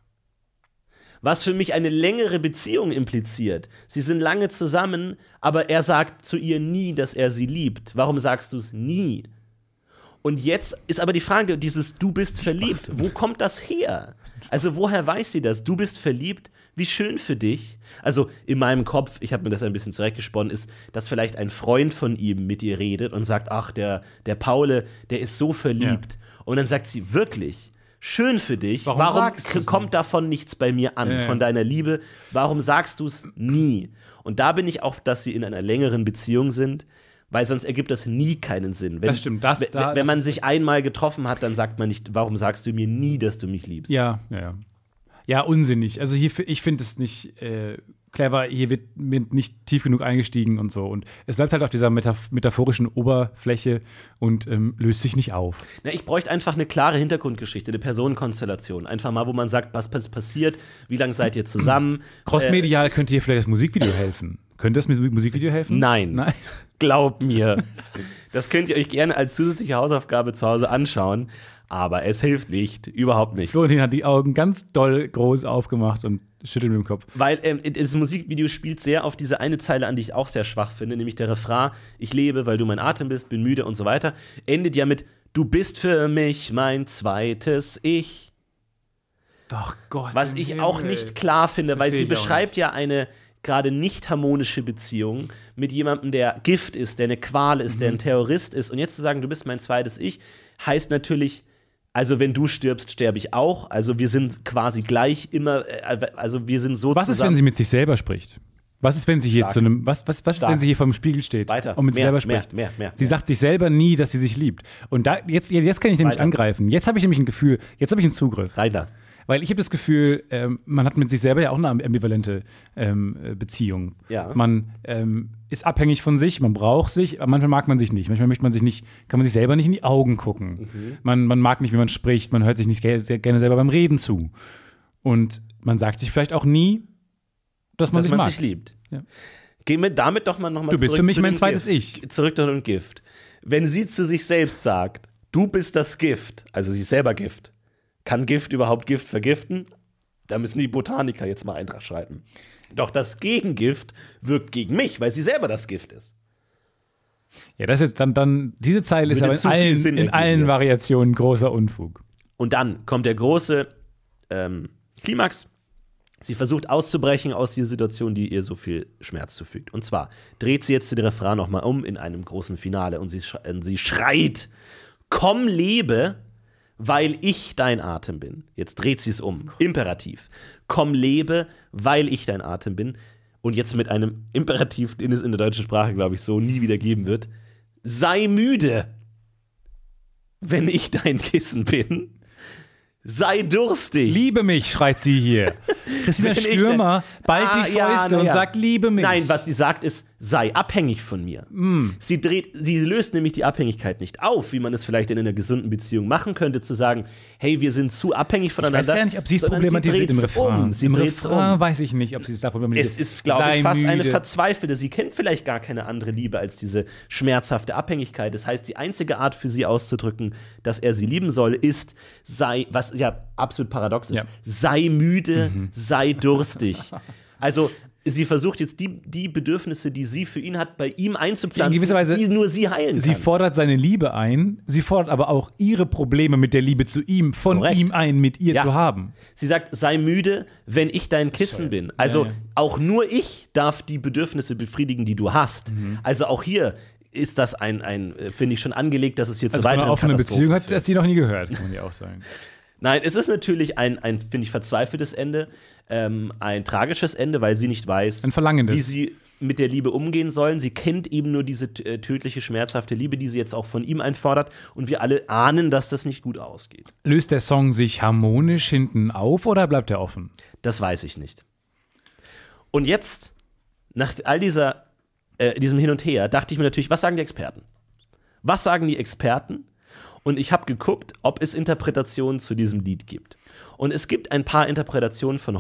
Was für mich eine längere Beziehung impliziert. Sie sind lange zusammen, aber er sagt zu ihr nie, dass er sie liebt. Warum sagst du's nie? Und jetzt ist aber die Frage, dieses Du bist verliebt, wo kommt das her? Also woher weiß sie das? Du bist verliebt, wie schön für dich. Also in meinem Kopf, ich habe mir das ein bisschen zurechtgesponnen, ist, dass vielleicht ein Freund von ihm mit ihr redet und sagt, ach, der, der Paule, der ist so verliebt. Und dann sagt sie, wirklich, schön für dich. Warum Warum, sagst du's kommt nicht? davon nichts bei mir an, Ja, ja. von deiner Liebe? Warum sagst du es nie? Und da bin ich auch, dass sie in einer längeren Beziehung sind, weil sonst ergibt das nie keinen Sinn. Wenn, Das stimmt, das- wenn, da- wenn das man ist- sich einmal getroffen hat, dann sagt man nicht, warum sagst du mir nie, dass du mich liebst? Ja, ja, ja. Ja, unsinnig. Also hier, ich finde es nicht äh, clever. Hier wird mir nicht tief genug eingestiegen und so. Und es bleibt halt auf dieser metaph metaphorischen Oberfläche und ähm, löst sich nicht auf. Na, ich bräuchte einfach eine klare Hintergrundgeschichte, eine Personenkonstellation. Einfach mal, wo man sagt, was pass- passiert, wie lange seid ihr zusammen? Crossmedial könnte hier vielleicht das Musikvideo helfen. Könnte das Mu- Musikvideo helfen? Nein. Nein. Glaub mir. Das könnt ihr euch gerne als zusätzliche Hausaufgabe zu Hause anschauen. Aber es hilft nicht. Überhaupt nicht. Florentin hat die Augen ganz doll groß aufgemacht und schüttelt mit dem Kopf. Weil ähm, das Musikvideo spielt sehr auf diese eine Zeile an, die ich auch sehr schwach finde, nämlich der Refrain, ich lebe, weil du mein Atem bist, bin müde und so weiter, endet ja mit, du bist für mich mein zweites Ich. Doch Gott. Was ich auch nicht klar finde, weil sie Versteh ich auch beschreibt ja eine gerade nicht harmonische Beziehung mit jemandem, der Gift ist, der eine Qual ist, der ein Terrorist ist. Und jetzt zu sagen, du bist mein zweites Ich, heißt natürlich, also wenn du stirbst, sterbe ich auch. Also wir sind quasi gleich immer, äh, also wir sind so Was ist, zusammen. wenn sie mit sich selber spricht? Was ist, wenn sie hier Stark. zu einem, was, was, was ist, Stark. wenn sie hier vor dem Spiegel steht Weiter. und mit sich Mehr, selber mehr, spricht? mehr, mehr, Sie mehr. sagt sich selber nie, dass sie sich liebt. Und da, jetzt, jetzt kann ich nämlich Weiter. angreifen. Jetzt habe ich nämlich ein Gefühl, jetzt habe ich einen Zugriff. Rein da. Weil ich habe das Gefühl, ähm, man hat mit sich selber ja auch eine ambivalente ähm, äh, Beziehung. Ja. Man ähm, ist abhängig von sich, man braucht sich, aber manchmal mag man sich nicht. Manchmal möchte man sich nicht, kann man sich selber nicht in die Augen gucken. Mhm. Man, man mag nicht, wie man spricht, man hört sich nicht ge sehr gerne selber beim Reden zu. Und man sagt sich vielleicht auch nie, dass man Dass sich man mag. sich liebt. Ja. Gehen wir damit doch mal nochmal Du bist zurück für mich zu mein dem zweites Gift. Ich. Zurück zu dem Gift. Wenn sie zu sich selbst sagt, du bist das Gift, also sie ist selber Gift, kann Gift überhaupt Gift vergiften? Da müssen die Botaniker jetzt mal Eintrag schreiben. Doch das Gegengift wirkt gegen mich, weil sie selber das Gift ist. Ja, das ist dann, dann diese Zeile ist Würde aber in zu viel allen, Sinn in ergeben allen jetzt. Variationen großer Unfug. Und dann kommt der große ähm, Klimax. Sie versucht auszubrechen aus dieser Situation, die ihr so viel Schmerz zufügt. Und zwar dreht sie jetzt den Refrain nochmal um in einem großen Finale und sie, sch- und sie schreit, komm, lebe, weil ich dein Atem bin. Jetzt dreht sie es um. Imperativ. Komm, lebe, weil ich dein Atem bin. Und jetzt mit einem Imperativ, den es in der deutschen Sprache, glaube ich, so nie wieder geben wird. Sei müde, wenn ich dein Kissen bin. sei durstig. Liebe mich, schreit sie hier. Christina Wenn ich Stürmer denn- ballt Ah, die ja, Fäuste na und ja. sagt, liebe mich. Nein, was sie sagt ist, sei abhängig von mir. Mm. Sie dreht, sie löst nämlich die Abhängigkeit nicht auf, wie man es vielleicht in einer gesunden Beziehung machen könnte, zu sagen, hey, wir sind zu abhängig Ich voneinander. weiß gar nicht, ob sie es sondern problematisiert im dreht's Refrain. Um. Sie Im dreht's Refrain um. weiß ich nicht, ob sie es da problematisiert. Es ist, glaube Sei ich, fast eine müde. verzweifelte. Sie kennt vielleicht gar keine andere Liebe als diese schmerzhafte Abhängigkeit. Das heißt, die einzige Art für sie auszudrücken, dass er sie lieben soll, ist, sei, was ja absolut paradox ist, Ja. sei müde, sei durstig. Also, sie versucht jetzt die, die Bedürfnisse, die sie für ihn hat, bei ihm einzupflanzen, In gewisser Weise- die nur sie heilen Sie kann. fordert seine Liebe ein, sie fordert aber auch ihre Probleme mit der Liebe zu ihm, von Korrekt. ihm ein, mit ihr Ja. zu haben. Sie sagt, sei müde, wenn ich dein Kissen bin. Also Ja, ja. auch nur ich darf die Bedürfnisse befriedigen, die du hast. Mhm. Also auch hier ist das ein, ein äh, finde ich, schon angelegt, dass es hier zu Also von weiteren einer offenen Katastrophen Beziehung hat, führt. hat sie noch nie gehört, kann man ja auch sagen. Nein, es ist natürlich ein, ein finde ich, verzweifeltes Ende, ähm, ein tragisches Ende, weil sie nicht weiß, Ein verlangendes. wie sie mit der Liebe umgehen sollen. Sie kennt eben nur diese äh, tödliche, schmerzhafte Liebe, die sie jetzt auch von ihm einfordert. Und wir alle ahnen, dass das nicht gut ausgeht. Löst der Song sich harmonisch hinten auf oder bleibt er offen? Das weiß ich nicht. Und jetzt, nach all dieser, äh, diesem Hin und Her, dachte ich mir natürlich, was sagen die Experten? Was sagen die Experten? Und ich habe geguckt, ob es Interpretationen zu diesem Lied gibt. Und es gibt ein paar Interpretationen von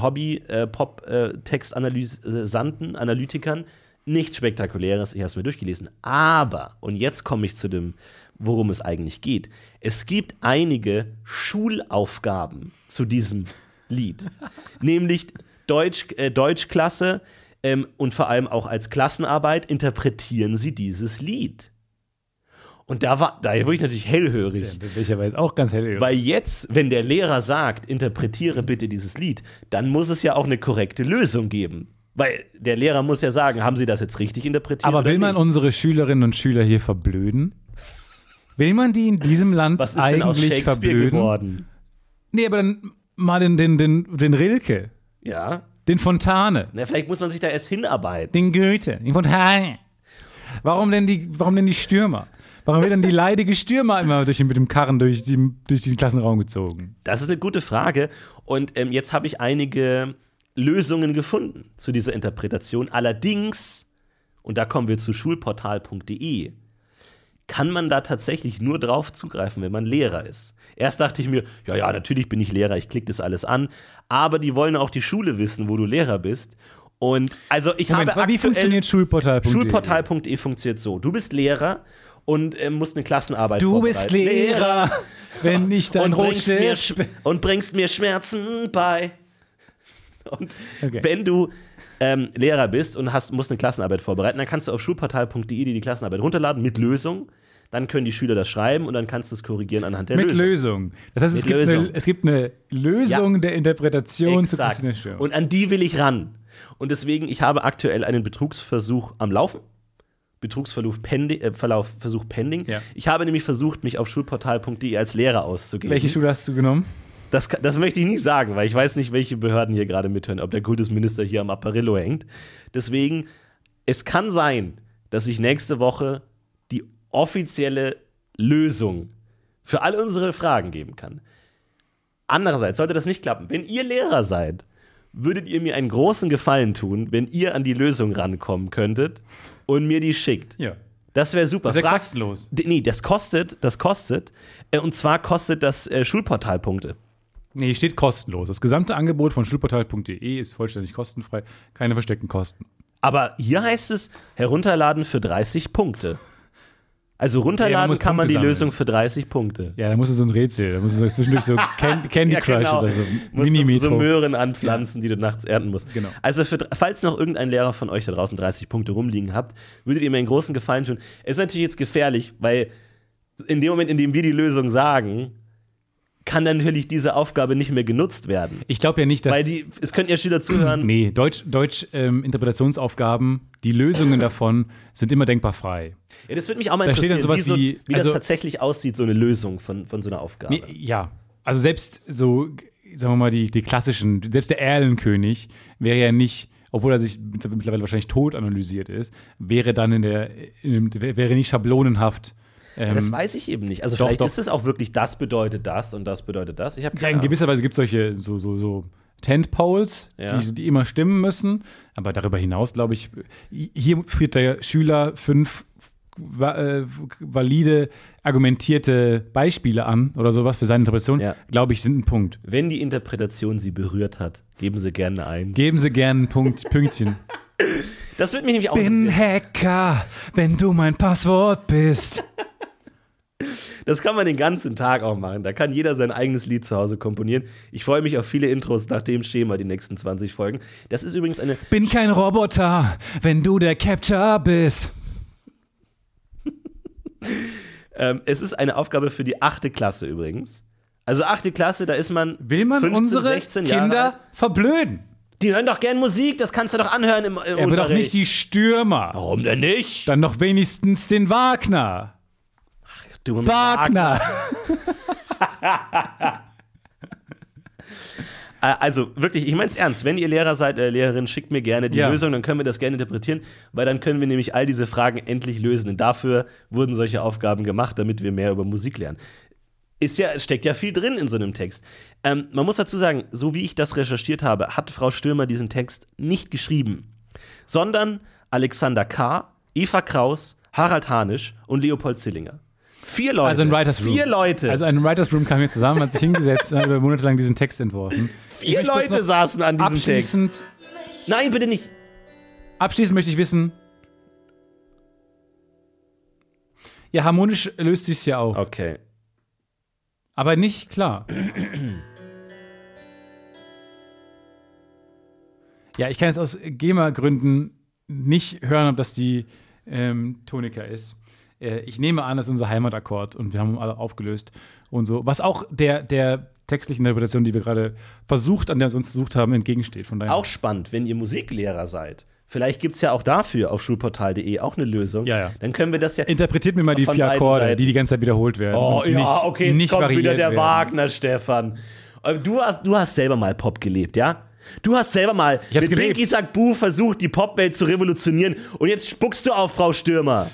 Hobby-Pop-Textanalysanten, Analytikern. Nichts Spektakuläres, ich habe es mir durchgelesen. Aber, und jetzt komme ich zu dem, worum es eigentlich geht. Es gibt einige Schulaufgaben zu diesem Lied. Nämlich Deutsch, äh, Deutschklasse ähm, und vor allem auch als Klassenarbeit interpretieren sie dieses Lied. Und da war, da wurde ich natürlich hellhörig. Welcherweise auch ganz hell. Weil jetzt, wenn der Lehrer sagt, interpretiere bitte dieses Lied, dann muss es ja auch eine korrekte Lösung geben. Weil der Lehrer muss ja sagen, haben Sie das jetzt richtig interpretiert? Aber oder will man nicht? unsere Schülerinnen und Schüler hier verblöden? Will man die in diesem Land Was ist denn aus eigentlich Shakespeare verblöden? geworden? Nee, aber dann mal den, den, den, den Rilke, Ja, den Fontane, na, vielleicht muss man sich da erst hinarbeiten. den Goethe, den Fontane. Warum denn die, warum denn die Stürmer? Warum wird dann die leidige Stürmer immer durch den, mit dem Karren durch, die, durch den Klassenraum gezogen? Das ist eine gute Frage. Und ähm, jetzt habe ich einige Lösungen gefunden zu dieser Interpretation. Allerdings, und da kommen wir zu schulportal punkt de, kann man da tatsächlich nur drauf zugreifen, wenn man Lehrer ist. Erst dachte ich mir, ja, ja, natürlich bin ich Lehrer, ich klicke das alles an. Aber die wollen auch die Schule wissen, wo du Lehrer bist. Und also ich Moment, habe wie aktuell funktioniert schulportal punkt de? schulportal punkt de funktioniert so. Du bist Lehrer und äh, musst eine Klassenarbeit Du vorbereiten. bist Lehrer, wenn nicht dein und bringst, mir, Rotstift. Sch- und bringst mir Schmerzen bei. Und Okay. wenn du ähm, Lehrer bist und hast, musst eine Klassenarbeit vorbereiten, dann kannst du auf schulportal punkt de die Klassenarbeit runterladen mit Lösung. Dann können die Schüler das schreiben und dann kannst du es korrigieren anhand der Mit Lösung. Lösung. Das heißt, es Mit gibt, Lösung. eine, es gibt eine Lösung Ja. der Interpretation zu Exakt. Christina Stürmer. Und an die will ich ran. Und deswegen, ich habe aktuell einen Betrugsversuch am Laufen. Betrugsversuch pending, äh, Verlauf, Versuch pending. Ja. Ich habe nämlich versucht, mich auf schulportal punkt de als Lehrer auszugeben. Welche Schule hast du genommen? Das, kann- das möchte ich nicht sagen, weil ich weiß nicht, welche Behörden hier gerade mithören, ob der Kultusminister hier am Apparillo hängt. Deswegen, es kann sein, dass ich nächste Woche die offizielle Lösung für all unsere Fragen geben kann. Andererseits sollte das nicht klappen. Wenn ihr Lehrer seid, würdet ihr mir einen großen Gefallen tun, wenn ihr an die Lösung rankommen könntet und mir die schickt. Ja. Das wäre super. Das ist ja Frag- kostenlos. D- Nee, das kostet, das kostet. Äh, und zwar kostet das äh, Schulportal Punkte. Nee, steht kostenlos. Das gesamte Angebot von schulportal punkt de ist vollständig kostenfrei. Keine versteckten Kosten. Aber hier heißt es, herunterladen für dreißig Punkte. Also Ja, man runterladen muss kann man Punkte die sammeln. Lösung für dreißig Punkte. Ja, da musst du so ein Rätsel, da musst du so zwischendurch so Can Candy Ja, Crush genau. oder so. Musst du Mini-Metro. so Möhren anpflanzen, die du nachts ernten musst. Genau. Also für, falls noch irgendein Lehrer von euch da draußen dreißig Punkte rumliegen habt, würdet ihr mir einen großen Gefallen tun. Es ist natürlich jetzt gefährlich, weil in dem Moment, in dem wir die Lösung sagen, kann dann natürlich diese Aufgabe nicht mehr genutzt werden. Ich glaube ja nicht, dass. Weil die, es könnten ja Schüler zuhören. Nee, Deutsch, Deutsch ähm, Interpretationsaufgaben, die Lösungen davon sind immer denkbar frei. Ja, das würde mich auch mal Da steht interessieren, dann wie, sowas so, wie- wie also- das tatsächlich aussieht, so eine Lösung von, von so einer Aufgabe. Nee, ja, also selbst so, sagen wir mal, die, die klassischen, selbst der Erlenkönig wäre ja nicht, obwohl er sich mittlerweile wahrscheinlich tot analysiert ist, wäre dann in der, in dem, wäre nicht schablonenhaft Ähm, das weiß ich eben nicht. Also doch, vielleicht doch. ist es auch wirklich, das bedeutet das und das bedeutet das. Ich habe Ja, keine in Ahnung. gewisser Weise gibt es solche so, so, so Tentpoles, Ja. die, die immer stimmen müssen. Aber darüber hinaus, glaube ich, hier führt der Schüler fünf va äh, valide, argumentierte Beispiele an oder sowas für seine Interpretation, Ja. glaube ich, sind ein Punkt. Wenn die Interpretation Sie berührt hat, geben Sie gerne ein. Geben Sie gerne ein Punkt, Pünktchen. Das wird mich nämlich auch Bin interessieren. Hacker, wenn du mein Passwort bist. Das kann man den ganzen Tag auch machen. Da kann jeder sein eigenes Lied zu Hause komponieren. Ich freue mich auf viele Intros nach dem Schema, die nächsten zwanzig Folgen. Das ist übrigens eine. Bin kein Roboter, wenn du der Capture bist. Ähm, es ist eine Aufgabe für die achte Klasse übrigens. Also achte Klasse, da ist man. Will man fünfzehn, unsere sechzehn Jahre Kinder alt. verblöden? Die hören doch gern Musik, das kannst du doch anhören im, im Aber Unterricht. doch nicht die Stürmer. Warum denn nicht? Dann doch wenigstens den Wagner. Du und Wagner. Äh, Also wirklich, ich meine es ernst. Wenn ihr Lehrer seid, äh, Lehrerin, schickt mir gerne die Ja. Lösung, dann können wir das gerne interpretieren, weil dann können wir nämlich all diese Fragen endlich lösen. Denn dafür wurden solche Aufgaben gemacht, damit wir mehr über Musik lernen. Ist ja, steckt ja viel drin in so einem Text. Ähm, man muss dazu sagen, so wie ich das recherchiert habe, hat Frau Stürmer diesen Text nicht geschrieben, sondern Alexander K., Eva Kraus, Harald Hanisch und Leopold Zillinger. Vier Leute. Also ein Writers Room. Vier Leute. Also ein Writers Room kam hier zusammen, hat sich hingesetzt und hat über monatelang diesen Text entworfen. Vier Ich möchte kurz Leute noch saßen an diesem Text. Abschließend, Nein, bitte nicht. abschließend möchte ich wissen, ja, harmonisch löst sich ja auf, Okay. aber nicht klar. Ja, ich kann jetzt aus GEMA-Gründen nicht hören, ob das die ähm, Tonika ist. Äh, ich nehme an, das ist unser Heimatakkord und wir haben alle aufgelöst und so. Was auch der, der textlichen Interpretation, die wir gerade versucht, an der wir uns versucht haben, entgegensteht. Von daher. Auch spannend, wenn ihr Musiklehrer seid. Vielleicht gibt es ja auch dafür auf schulportal punkt de auch eine Lösung. Ja, ja. Dann können wir das ja. Interpretiert mir mal die Von vier beiden Akkorde, Seiten. die die ganze Zeit wiederholt werden. Oh und ja, nicht, okay, jetzt nicht kommt wieder variiert der werden. Wagner, Stefan. Aber Du hast, du hast selber mal Pop gelebt, ja? Du hast selber mal Ich hab's mit gelebt. Blinky sagt Buh versucht, die Popwelt zu revolutionieren. Und jetzt spuckst du auf Frau Stürmer.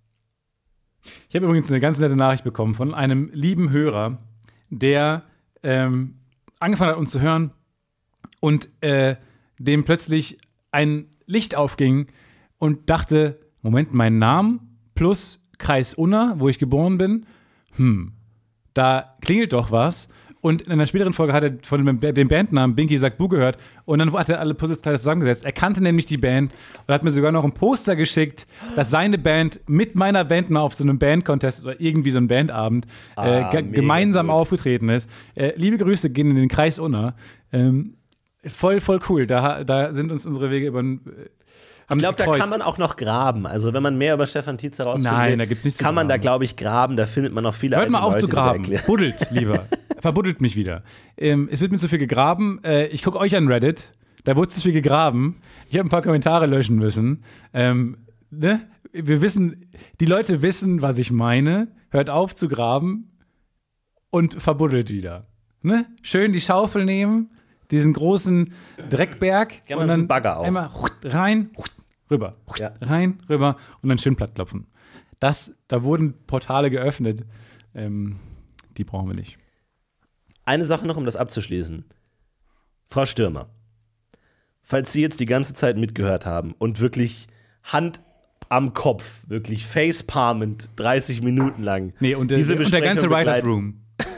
Ich habe übrigens eine ganz nette Nachricht bekommen von einem lieben Hörer, der ähm, angefangen hat, uns zu hören und äh, dem plötzlich ein Licht aufging und dachte, Moment, mein Name plus Kreis Unna, wo ich geboren bin, hm, da klingelt doch was. Und in einer späteren Folge hat er von dem, dem Bandnamen Binky sagt Boo gehört und dann hat er alle Puzzleteile zusammengesetzt. Er kannte nämlich die Band und hat mir sogar noch ein Poster geschickt, dass seine Band mit meiner Band mal auf so einem Bandcontest oder irgendwie so einem Bandabend Ah, äh, ge- mega gemeinsam gut. aufgetreten ist. Äh, liebe Grüße gehen in den Kreis Unna. Ähm, voll, voll cool. Da, da sind uns unsere Wege über äh, Ich glaube, da kann man auch noch graben. Also, wenn man mehr über Stefan Tietz herausfindet, Nein, da gibt's nichts zu kann man da, graben. glaube ich, graben. Da findet man noch viele Hört alte mal auf Leute, zu die da graben. erklären. Buddelt lieber. Verbuddelt mich wieder. Ähm, es wird mir zu viel gegraben. Äh, ich gucke euch an Reddit. Da wurde zu viel gegraben. Ich habe ein paar Kommentare löschen müssen. Ähm, ne? Wir wissen, die Leute wissen, was ich meine. Hört auf zu graben und verbuddelt wieder. Ne? Schön die Schaufel nehmen, diesen großen Dreckberg Gerne und so dann einen Bagger auch. einmal rein, rüber, Ja. rein, rüber und dann schön platt klopfen. Das, da wurden Portale geöffnet. Ähm, die brauchen wir nicht. Eine Sache noch, um das abzuschließen. Frau Stürmer, falls Sie jetzt die ganze Zeit mitgehört haben und wirklich Hand am Kopf, wirklich facepalmend dreißig Minuten lang Nee, und, der- diese und der ganze Besprechung Writers begleiten. Room.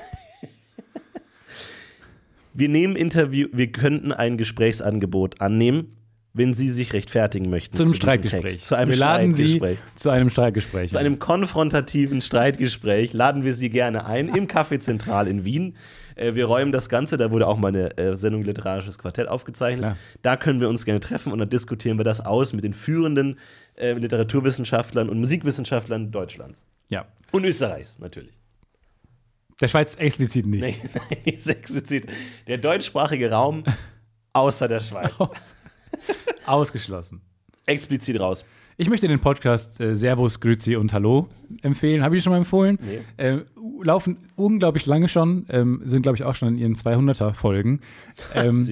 Wir nehmen Interview, wir könnten ein Gesprächsangebot annehmen, wenn Sie sich rechtfertigen möchten. Zu einem diesem Streitgespräch. Text. Zu einem wir laden Sie Streitgespräch. zu einem Streitgespräch. Zu einem konfrontativen Streitgespräch laden wir Sie gerne ein im Café Zentral in Wien. Äh, wir räumen das Ganze, da wurde auch mal eine äh, Sendung Literarisches Quartett aufgezeichnet. Klar. Da können wir uns gerne treffen und dann diskutieren wir das aus mit den führenden äh, Literaturwissenschaftlern und Musikwissenschaftlern Deutschlands. Ja. Und Österreichs natürlich. Der Schweiz explizit nicht. Nee, nein, ist explizit. Der deutschsprachige Raum außer der Schweiz. Ausgeschlossen. Explizit raus. Ich möchte den Podcast äh, Servus, Grüezi und Hallo empfehlen. Habe ich schon mal empfohlen? Nee. Äh, laufen unglaublich lange schon, ähm, sind, glaube ich, auch schon in ihren zweihunderter Folgen. Ähm, Süß.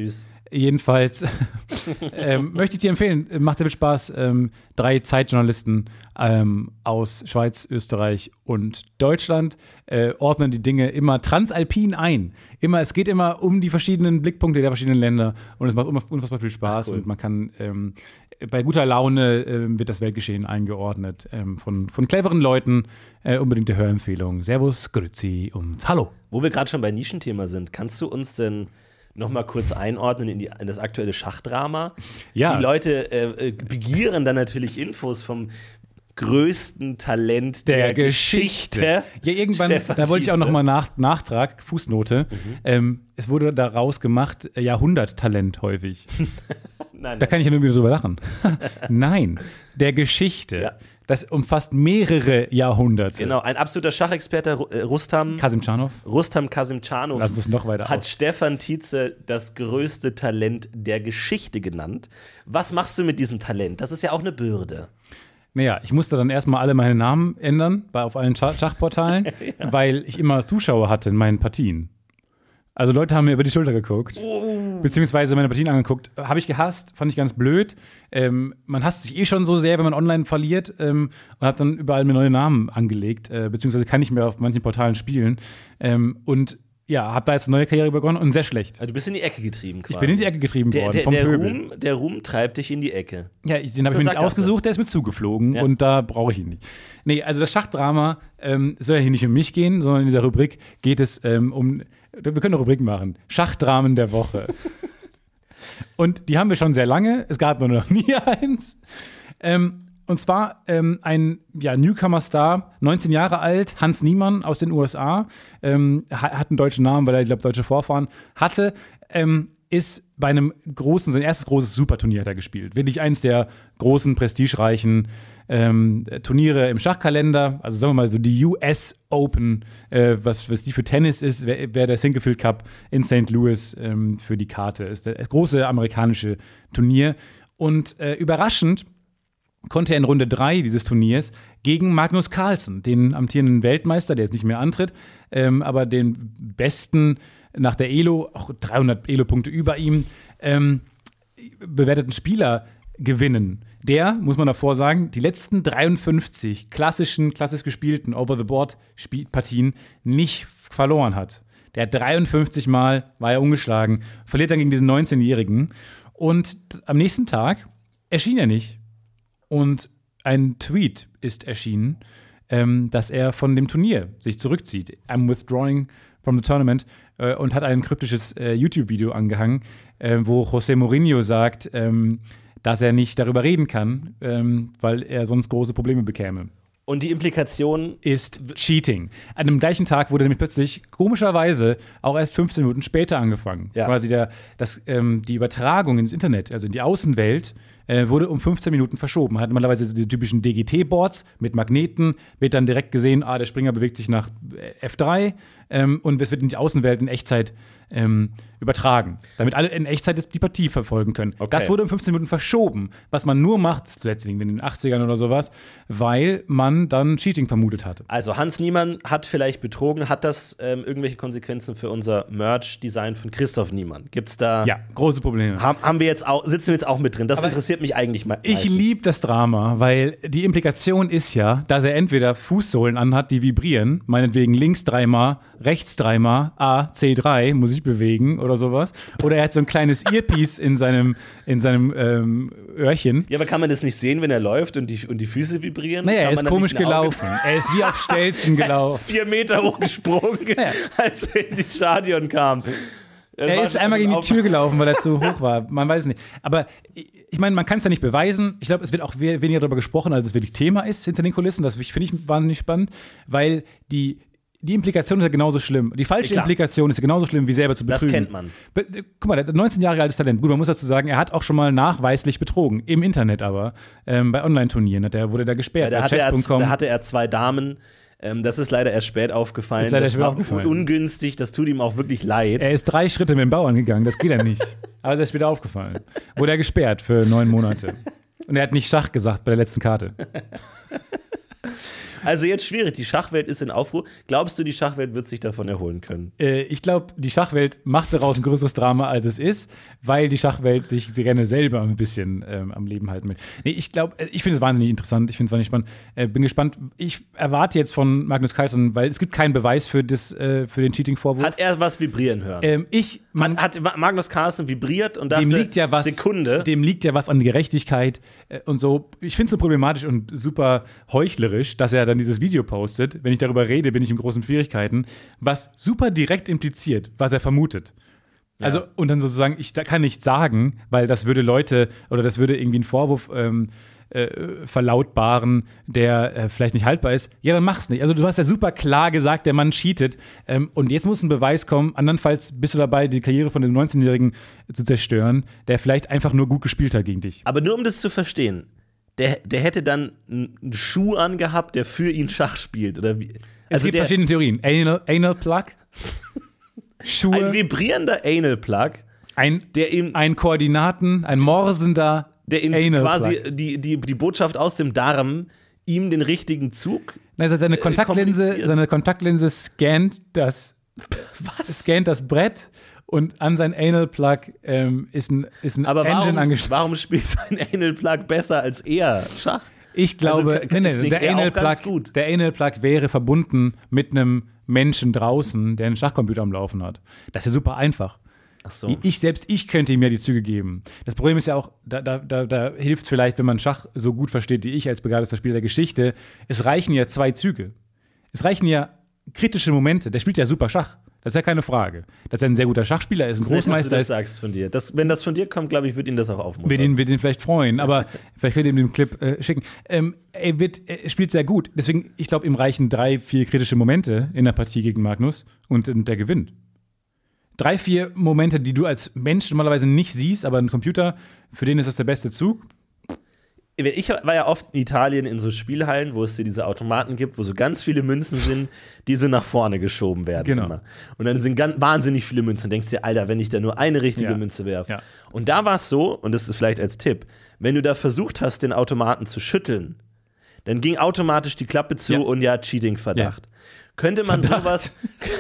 Jedenfalls ähm, möchte ich dir empfehlen, macht sehr viel Spaß. Ähm, drei Zeitjournalisten ähm, aus Schweiz, Österreich und Deutschland äh, ordnen die Dinge immer transalpin ein. Immer, es geht immer um die verschiedenen Blickpunkte der verschiedenen Länder und es macht unfassbar viel Spaß. Ach, cool. Und man kann ähm, bei guter Laune äh, wird das Weltgeschehen eingeordnet ähm, von, von cleveren Leuten. Äh, unbedingte Hörempfehlung. Servus, Grüezi und Hallo. Wo wir gerade schon bei Nischenthema sind, kannst du uns denn noch mal kurz einordnen in, die, in das aktuelle Schachdrama? Ja. Die Leute äh, begieren dann natürlich Infos vom größten Talent der, der Geschichte. Geschichte. Ja, irgendwann, Stefan da wollte ich auch Tietze. noch mal nach, Nachtrag, Fußnote. Mhm. Ähm, es wurde daraus gemacht, äh, Jahrhunderttalent häufig. nein, nein. Da kann ich ja nur wieder drüber lachen. Nein, der Geschichte. Ja. Das umfasst mehrere Jahrhunderte. Genau, ein absoluter Schachexperte, äh, Rustam Kasimdzhanov. Rustam Kasimdzhanov Lass uns noch weiter hat auf. Stefan Tietze das größte Talent der Geschichte genannt. Was machst du mit diesem Talent? Das ist ja auch eine Bürde. Naja, ich musste dann erstmal alle meine Namen ändern bei, auf allen Schach- Schachportalen, ja. weil ich immer Zuschauer hatte in meinen Partien. Also Leute haben mir über die Schulter geguckt, oh. beziehungsweise meine Partien angeguckt. Habe ich gehasst, fand ich ganz blöd. Ähm, man hasst sich eh schon so sehr, wenn man online verliert ähm, und habe dann überall mir neue Namen angelegt, äh, beziehungsweise kann ich mehr auf manchen Portalen spielen. Ähm, und ja, habe da jetzt eine neue Karriere begonnen und sehr schlecht. Also du bist in die Ecke getrieben quasi. Ich bin in die Ecke getrieben der, worden der, vom der Pöbel. Ruhm, der Ruhm treibt dich in die Ecke. Ja, ich, den habe ich mir nicht ausgesucht, der ist mir zugeflogen ja. und da brauche ich ihn nicht. Nee, also das Schachdrama ähm, soll ja hier nicht um mich gehen, sondern in dieser Rubrik geht es ähm, um, wir können eine Rubrik machen, Schachdramen der Woche. Und die haben wir schon sehr lange, es gab nur noch nie eins. Ähm, Und zwar ähm, ein ja, Newcomer-Star, neunzehn Jahre alt, Hans Niemann aus den U S A, ähm, hat einen deutschen Namen, weil er, ich glaube, deutsche Vorfahren hatte, ähm, ist bei einem großen, sein erstes großes Superturnier hat er gespielt. Wirklich eins der großen, prestigereichen ähm, Turniere im Schachkalender. Also sagen wir mal so die U S Open, äh, was, was die für Tennis ist, wäre wär der Sinquefield Cup in Sankt Louis ähm, für die Karte. Ist das große amerikanische Turnier. Und äh, überraschend konnte er in Runde drei dieses Turniers gegen Magnus Carlsen, den amtierenden Weltmeister, der jetzt nicht mehr antritt, ähm, aber den besten nach der Elo, auch dreihundert Elo-Punkte über ihm, ähm, bewerteten Spieler gewinnen. Der, muss man davor sagen, die letzten dreiundfünfzig klassischen, klassisch gespielten Over-the-Board-Partien nicht verloren hat. Der hat dreiundfünfzig Mal, war er ungeschlagen, verliert dann gegen diesen neunzehnjährigen. Und am nächsten Tag erschien er nicht. Und ein Tweet ist erschienen, ähm, dass er von dem Turnier sich zurückzieht. I'm withdrawing from the tournament. Äh, und hat ein kryptisches äh, YouTube-Video angehangen, äh, wo José Mourinho sagt, ähm, dass er nicht darüber reden kann, ähm, weil er sonst große Probleme bekäme. Und die Implikation ist Cheating. An dem gleichen Tag wurde nämlich plötzlich komischerweise auch erst fünfzehn Minuten später angefangen. Ja. Quasi der, das, ähm, die Übertragung ins Internet, also in die Außenwelt, äh, wurde um fünfzehn Minuten verschoben. Man hat normalerweise die typischen D G T-Boards mit Magneten, wird dann direkt gesehen, ah, der Springer bewegt sich nach F drei ähm, und es wird in die Außenwelt in Echtzeit ähm, übertragen, damit alle in Echtzeit die Partie verfolgen können. Okay. Das wurde um fünfzehn Minuten verschoben, was man nur macht, zuletzt in den achtzigern oder sowas, weil man dann Cheating vermutet hatte. Also Hans Niemann hat vielleicht betrogen. Hat das ähm, irgendwelche Konsequenzen für unser Merch-Design von Christoph Niemann? Gibt's da? Ja, große Probleme. Haben, haben wir jetzt auch, sitzen wir jetzt auch mit drin? Das Aber interessiert mich eigentlich mal. Ich liebe das Drama, weil die Implikation ist ja, dass er entweder Fußsohlen anhat, die vibrieren, meinetwegen links dreimal, rechts dreimal, A, C drei, muss ich bewegen oder sowas. Oder er hat so ein kleines Earpiece in seinem, in seinem ähm, Öhrchen. Ja, aber kann man das nicht sehen, wenn er läuft und die, und die Füße vibrieren? Naja, kann er ist komisch gelaufen. Er ist wie auf Stelzen gelaufen. Er ist vier Meter hochgesprungen, naja. als er in das Stadion kam. Das er ist einmal gegen die Tür gelaufen, weil er zu hoch war. Man weiß es nicht. Aber ich meine, man kann es ja nicht beweisen. Ich glaube, es wird auch weniger darüber gesprochen, als es wirklich Thema ist hinter den Kulissen. Das finde ich wahnsinnig spannend, weil die Die Implikation ist ja genauso schlimm. Die falsche ja, Implikation ist ja genauso schlimm, wie selber zu betrügen. Das kennt man. Be- Guck mal, der hat neunzehn Jahre altes Talent. Gut, man muss dazu sagen, er hat auch schon mal nachweislich betrogen. Im Internet aber. Ähm, bei Online-Turnieren der wurde da gesperrt. Ja, da, hatte er, da hatte er zwei Damen. Ähm, das ist leider erst spät aufgefallen. Ist leider das spät war aufgefallen. ungünstig. Das tut ihm auch wirklich leid. Er ist drei Schritte mit dem Bauern gegangen. Das geht ja nicht. Aber es ist wieder aufgefallen. Wurde er gesperrt für neun Monate. Und er hat nicht Schach gesagt bei der letzten Karte. Also jetzt schwierig, die Schachwelt ist in Aufruhr. Glaubst du, die Schachwelt wird sich davon erholen können? Äh, ich glaube, die Schachwelt macht daraus ein größeres Drama, als es ist, weil die Schachwelt sich sehr gerne selber ein bisschen ähm, am Leben halten will. Nee, ich glaube, ich finde es wahnsinnig interessant, ich finde es wahnsinnig spannend. Äh, bin gespannt. Ich erwarte jetzt von Magnus Carlsen, weil es gibt keinen Beweis für, das, äh, für den Cheating-Vorwurf. Hat er was vibrieren hören? Ähm, ich, man, hat, hat Magnus Carlsen vibriert und dachte, dem liegt ja was, Sekunde. Dem liegt ja was an Gerechtigkeit äh, und so. Ich finde es so problematisch und super heuchlerisch, dass er dann dieses Video postet. Wenn ich darüber rede, bin ich in großen Schwierigkeiten, was super direkt impliziert, was er vermutet. Ja. Also, und dann sozusagen, ich da kann nicht sagen, weil das würde Leute, oder das würde irgendwie einen Vorwurf ähm, äh, verlautbaren, der äh, vielleicht nicht haltbar ist. Ja, dann mach's nicht. Also, du hast ja super klar gesagt, der Mann cheatet. Ähm, und jetzt muss ein Beweis kommen. Andernfalls bist du dabei, die Karriere von dem neunzehnjährigen zu zerstören, der vielleicht einfach nur gut gespielt hat gegen dich. Aber nur um das zu verstehen, der, der hätte dann einen Schuh angehabt, der für ihn Schach spielt. Oder wie? Es Also gibt der, verschiedene Theorien. Anal, Anal Plug, Schuhe, ein vibrierender Anal-Plug, ein, der ihm, ein Koordinaten, ein morsender der ihm Anal quasi Plug. die, die, die Botschaft aus dem Darm ihm den richtigen Zug. Also seine Kontaktlinse, kompliziert. seine Kontaktlinse scannt das, Was? scannt das Brett und an sein Anal Plug ähm, ist ein, ist ein Aber Engine warum, angeschlossen. warum spielt sein Anal-Plug besser als er Schach? Ich glaube, Also, nee, nee, ist nicht der, er Anal auch ganz Plug, gut? der Anal Plug wäre verbunden mit einem Menschen draußen, der einen Schachcomputer am Laufen hat. Das ist ja super einfach. Ach so. Ich selbst, ich könnte ihm ja die Züge geben. Das Problem ist ja auch, da, da, da, da hilft es vielleicht, wenn man Schach so gut versteht wie ich als begabter Spieler der Geschichte, es reichen ja zwei Züge. Es reichen ja kritische Momente. Der spielt ja super Schach. Das ist ja keine Frage. Dass er ein sehr guter Schachspieler ist, ein Das ist nett, dass Großmeister du das ist, sagst von dir. Das, wenn das von dir kommt, glaube ich, wird ihn das auch aufmuntern. wird ihn, wird ihn vielleicht freuen. Aber vielleicht könnt ihr ihm den Clip äh, schicken. Ähm, er, wird, er spielt sehr gut. Deswegen, ich glaube, ihm reichen drei, vier kritische Momente in der Partie gegen Magnus und, und der gewinnt. Drei, vier Momente, die du als Mensch normalerweise nicht siehst, aber ein Computer, für den ist das der beste Zug. Ich war ja oft in Italien in so Spielhallen, wo es hier diese Automaten gibt, wo so ganz viele Münzen sind, die so nach vorne geschoben werden. Genau. Immer. Und dann sind ganz, wahnsinnig viele Münzen. Du denkst dir, Alter, wenn ich da nur eine richtige Ja. Münze werfe. Ja. Und da war es so, und das ist vielleicht als Tipp, wenn du da versucht hast, den Automaten zu schütteln, dann ging automatisch die Klappe zu Ja. und ja, Cheating-Verdacht. Könnte man sowas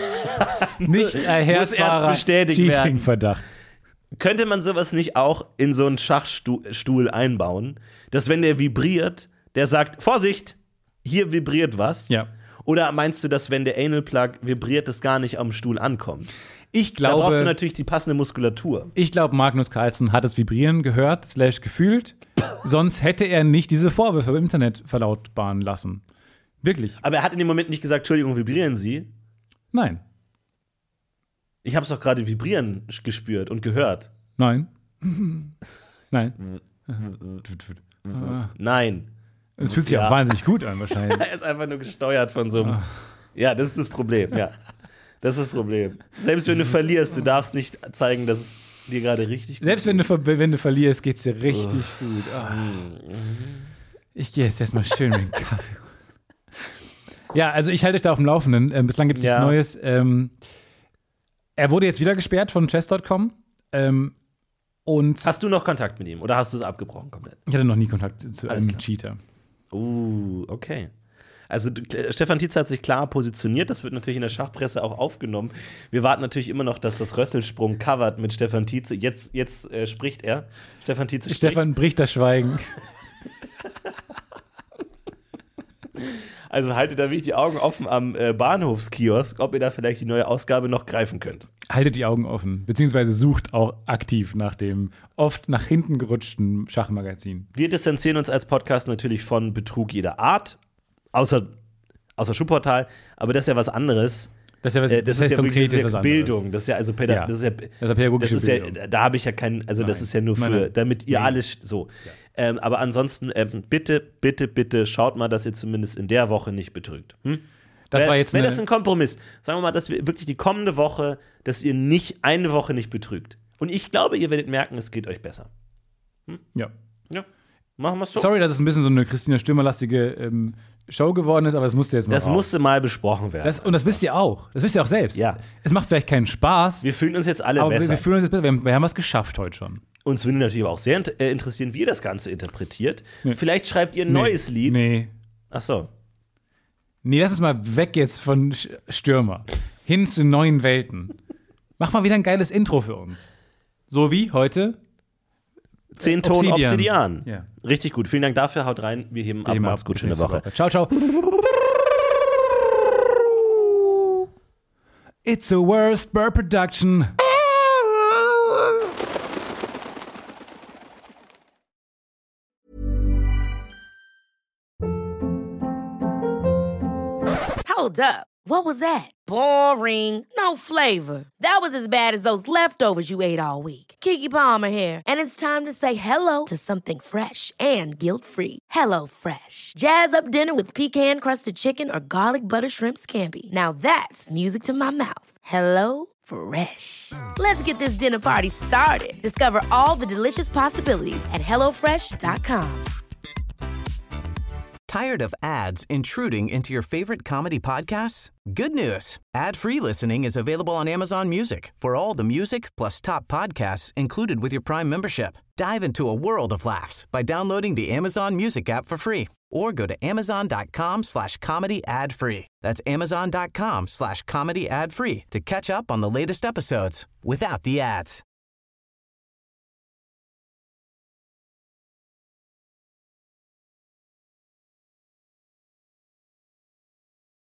Nicht muss erst erst bestätigt werden. Cheating-Verdacht. Könnte man sowas nicht auch in so einen Schachstuhl einbauen, dass wenn der vibriert, der sagt, Vorsicht, hier vibriert was? Ja. Oder meinst du, dass wenn der Anal-Plug vibriert, das gar nicht am Stuhl ankommt? Ich Da brauchst du glaube, natürlich die passende Muskulatur. ich glaube, Magnus Carlsen hat das Vibrieren gehört, slash gefühlt. Sonst hätte er nicht diese Vorwürfe im Internet verlautbaren lassen. Wirklich. Aber er hat in dem Moment nicht gesagt, Entschuldigung, vibrieren Sie? Nein. Ich habe es doch gerade vibrieren gespürt und gehört. Nein. Nein. Nein. Es fühlt sich Ja. auch wahnsinnig gut an, wahrscheinlich. Er ist einfach nur gesteuert von so einem. Ja, das ist das Problem, ja. Das ist das Problem. Selbst wenn du verlierst, du darfst nicht zeigen, dass es dir gerade richtig gut Selbst wenn du, ver- wenn du verlierst, geht's dir richtig gut. Ah. Ich gehe jetzt erstmal schön mit dem Kaffee. Ja, also ich halte euch da auf dem Laufenden. Ähm, bislang gibt es Ja. nichts Neues. Ähm, er wurde jetzt wieder gesperrt von chess Punkt com. Ähm, und Hast du noch Kontakt mit ihm oder hast du es abgebrochen komplett? ich hatte noch nie Kontakt zu Alles einem klar. Cheater. Uh, okay. Also d- Stefan Tietze hat sich klar positioniert. Das wird natürlich in der Schachpresse auch aufgenommen. Wir warten natürlich immer noch, dass das Rösselsprung covert mit Stefan Tietze. Jetzt, jetzt äh, spricht er. Stefan Tietze spricht. Stefan bricht das Schweigen. Also haltet da wirklich die Augen offen am äh, Bahnhofskiosk, ob ihr da vielleicht die neue Ausgabe noch greifen könnt. Haltet die Augen offen, beziehungsweise sucht auch aktiv nach dem oft nach hinten gerutschten Schachmagazin. Wir distanzieren uns als Podcast natürlich von Betrug jeder Art, außer, außer Schuhportal, aber das ist ja was anderes. Das ist ja, was, Äh, das, ist ja konkret wirklich das ist was ja anderes. Bildung. Das ist ja also Päda Ja. das ist ja, Das ist ja pädagogische das ist ja, Bildung. da habe ich ja keinen, also das Nein. ist ja nur für, Nein, nein. damit ihr Nee. alles so. Ähm, aber ansonsten ähm, bitte, bitte, bitte schaut mal, dass ihr zumindest in der Woche nicht betrügt. Hm? Das Wäre war jetzt wär eine, das ein Kompromiss. Sagen wir mal, dass wir wirklich die kommende Woche, dass ihr nicht eine Woche nicht betrügt. Und ich glaube, ihr werdet merken, es geht euch besser. ja. Ja, machen wir es so. Sorry, dass es ein bisschen so eine Christina Stürmer-lastige ähm, Show geworden ist, aber das musste jetzt mal Das raus. musste mal besprochen werden. Das, und das wisst ihr auch. Das wisst ihr auch selbst. Ja. Es macht vielleicht keinen Spaß, wir fühlen uns jetzt alle aber wir, besser. wir fühlen uns jetzt besser. Wir haben, wir haben was geschafft heute schon. Uns würde natürlich aber auch sehr int- äh, interessieren, wie ihr das Ganze interpretiert. Nee. Vielleicht schreibt ihr ein neues nee. Lied. Nee. Ach so. Nee, lass uns mal weg jetzt von Stürmer. Hin zu neuen Welten. Mach mal wieder ein geiles Intro für uns. So wie heute. Zehn Ton Obsidian. Obsidian. Ja. Richtig gut. Vielen Dank dafür. Haut rein. Wir heben ab. Macht's gut. Schöne Woche. Woche. Ciao, ciao. It's a worst bird production. Hold up. What was that? Boring. No flavor. That was as bad as those leftovers you ate all week. Keke Palmer here, and it's time to say hello to something fresh and guilt-free. Hello Fresh. Jazz up dinner with pecan-crusted chicken or garlic butter shrimp scampi. Now that's music to my mouth. Hello Fresh. Let's get this dinner party started. Discover all the delicious possibilities at hello fresh dot com. Tired of ads intruding into your favorite comedy podcasts? Good news. Ad-free listening is available on Amazon Music for all the music plus top podcasts included with your Prime membership. Dive into a world of laughs by downloading the Amazon Music app for free or go to amazon.com slash comedy ad free. That's amazon.com slash comedy ad free to catch up on the latest episodes without the ads.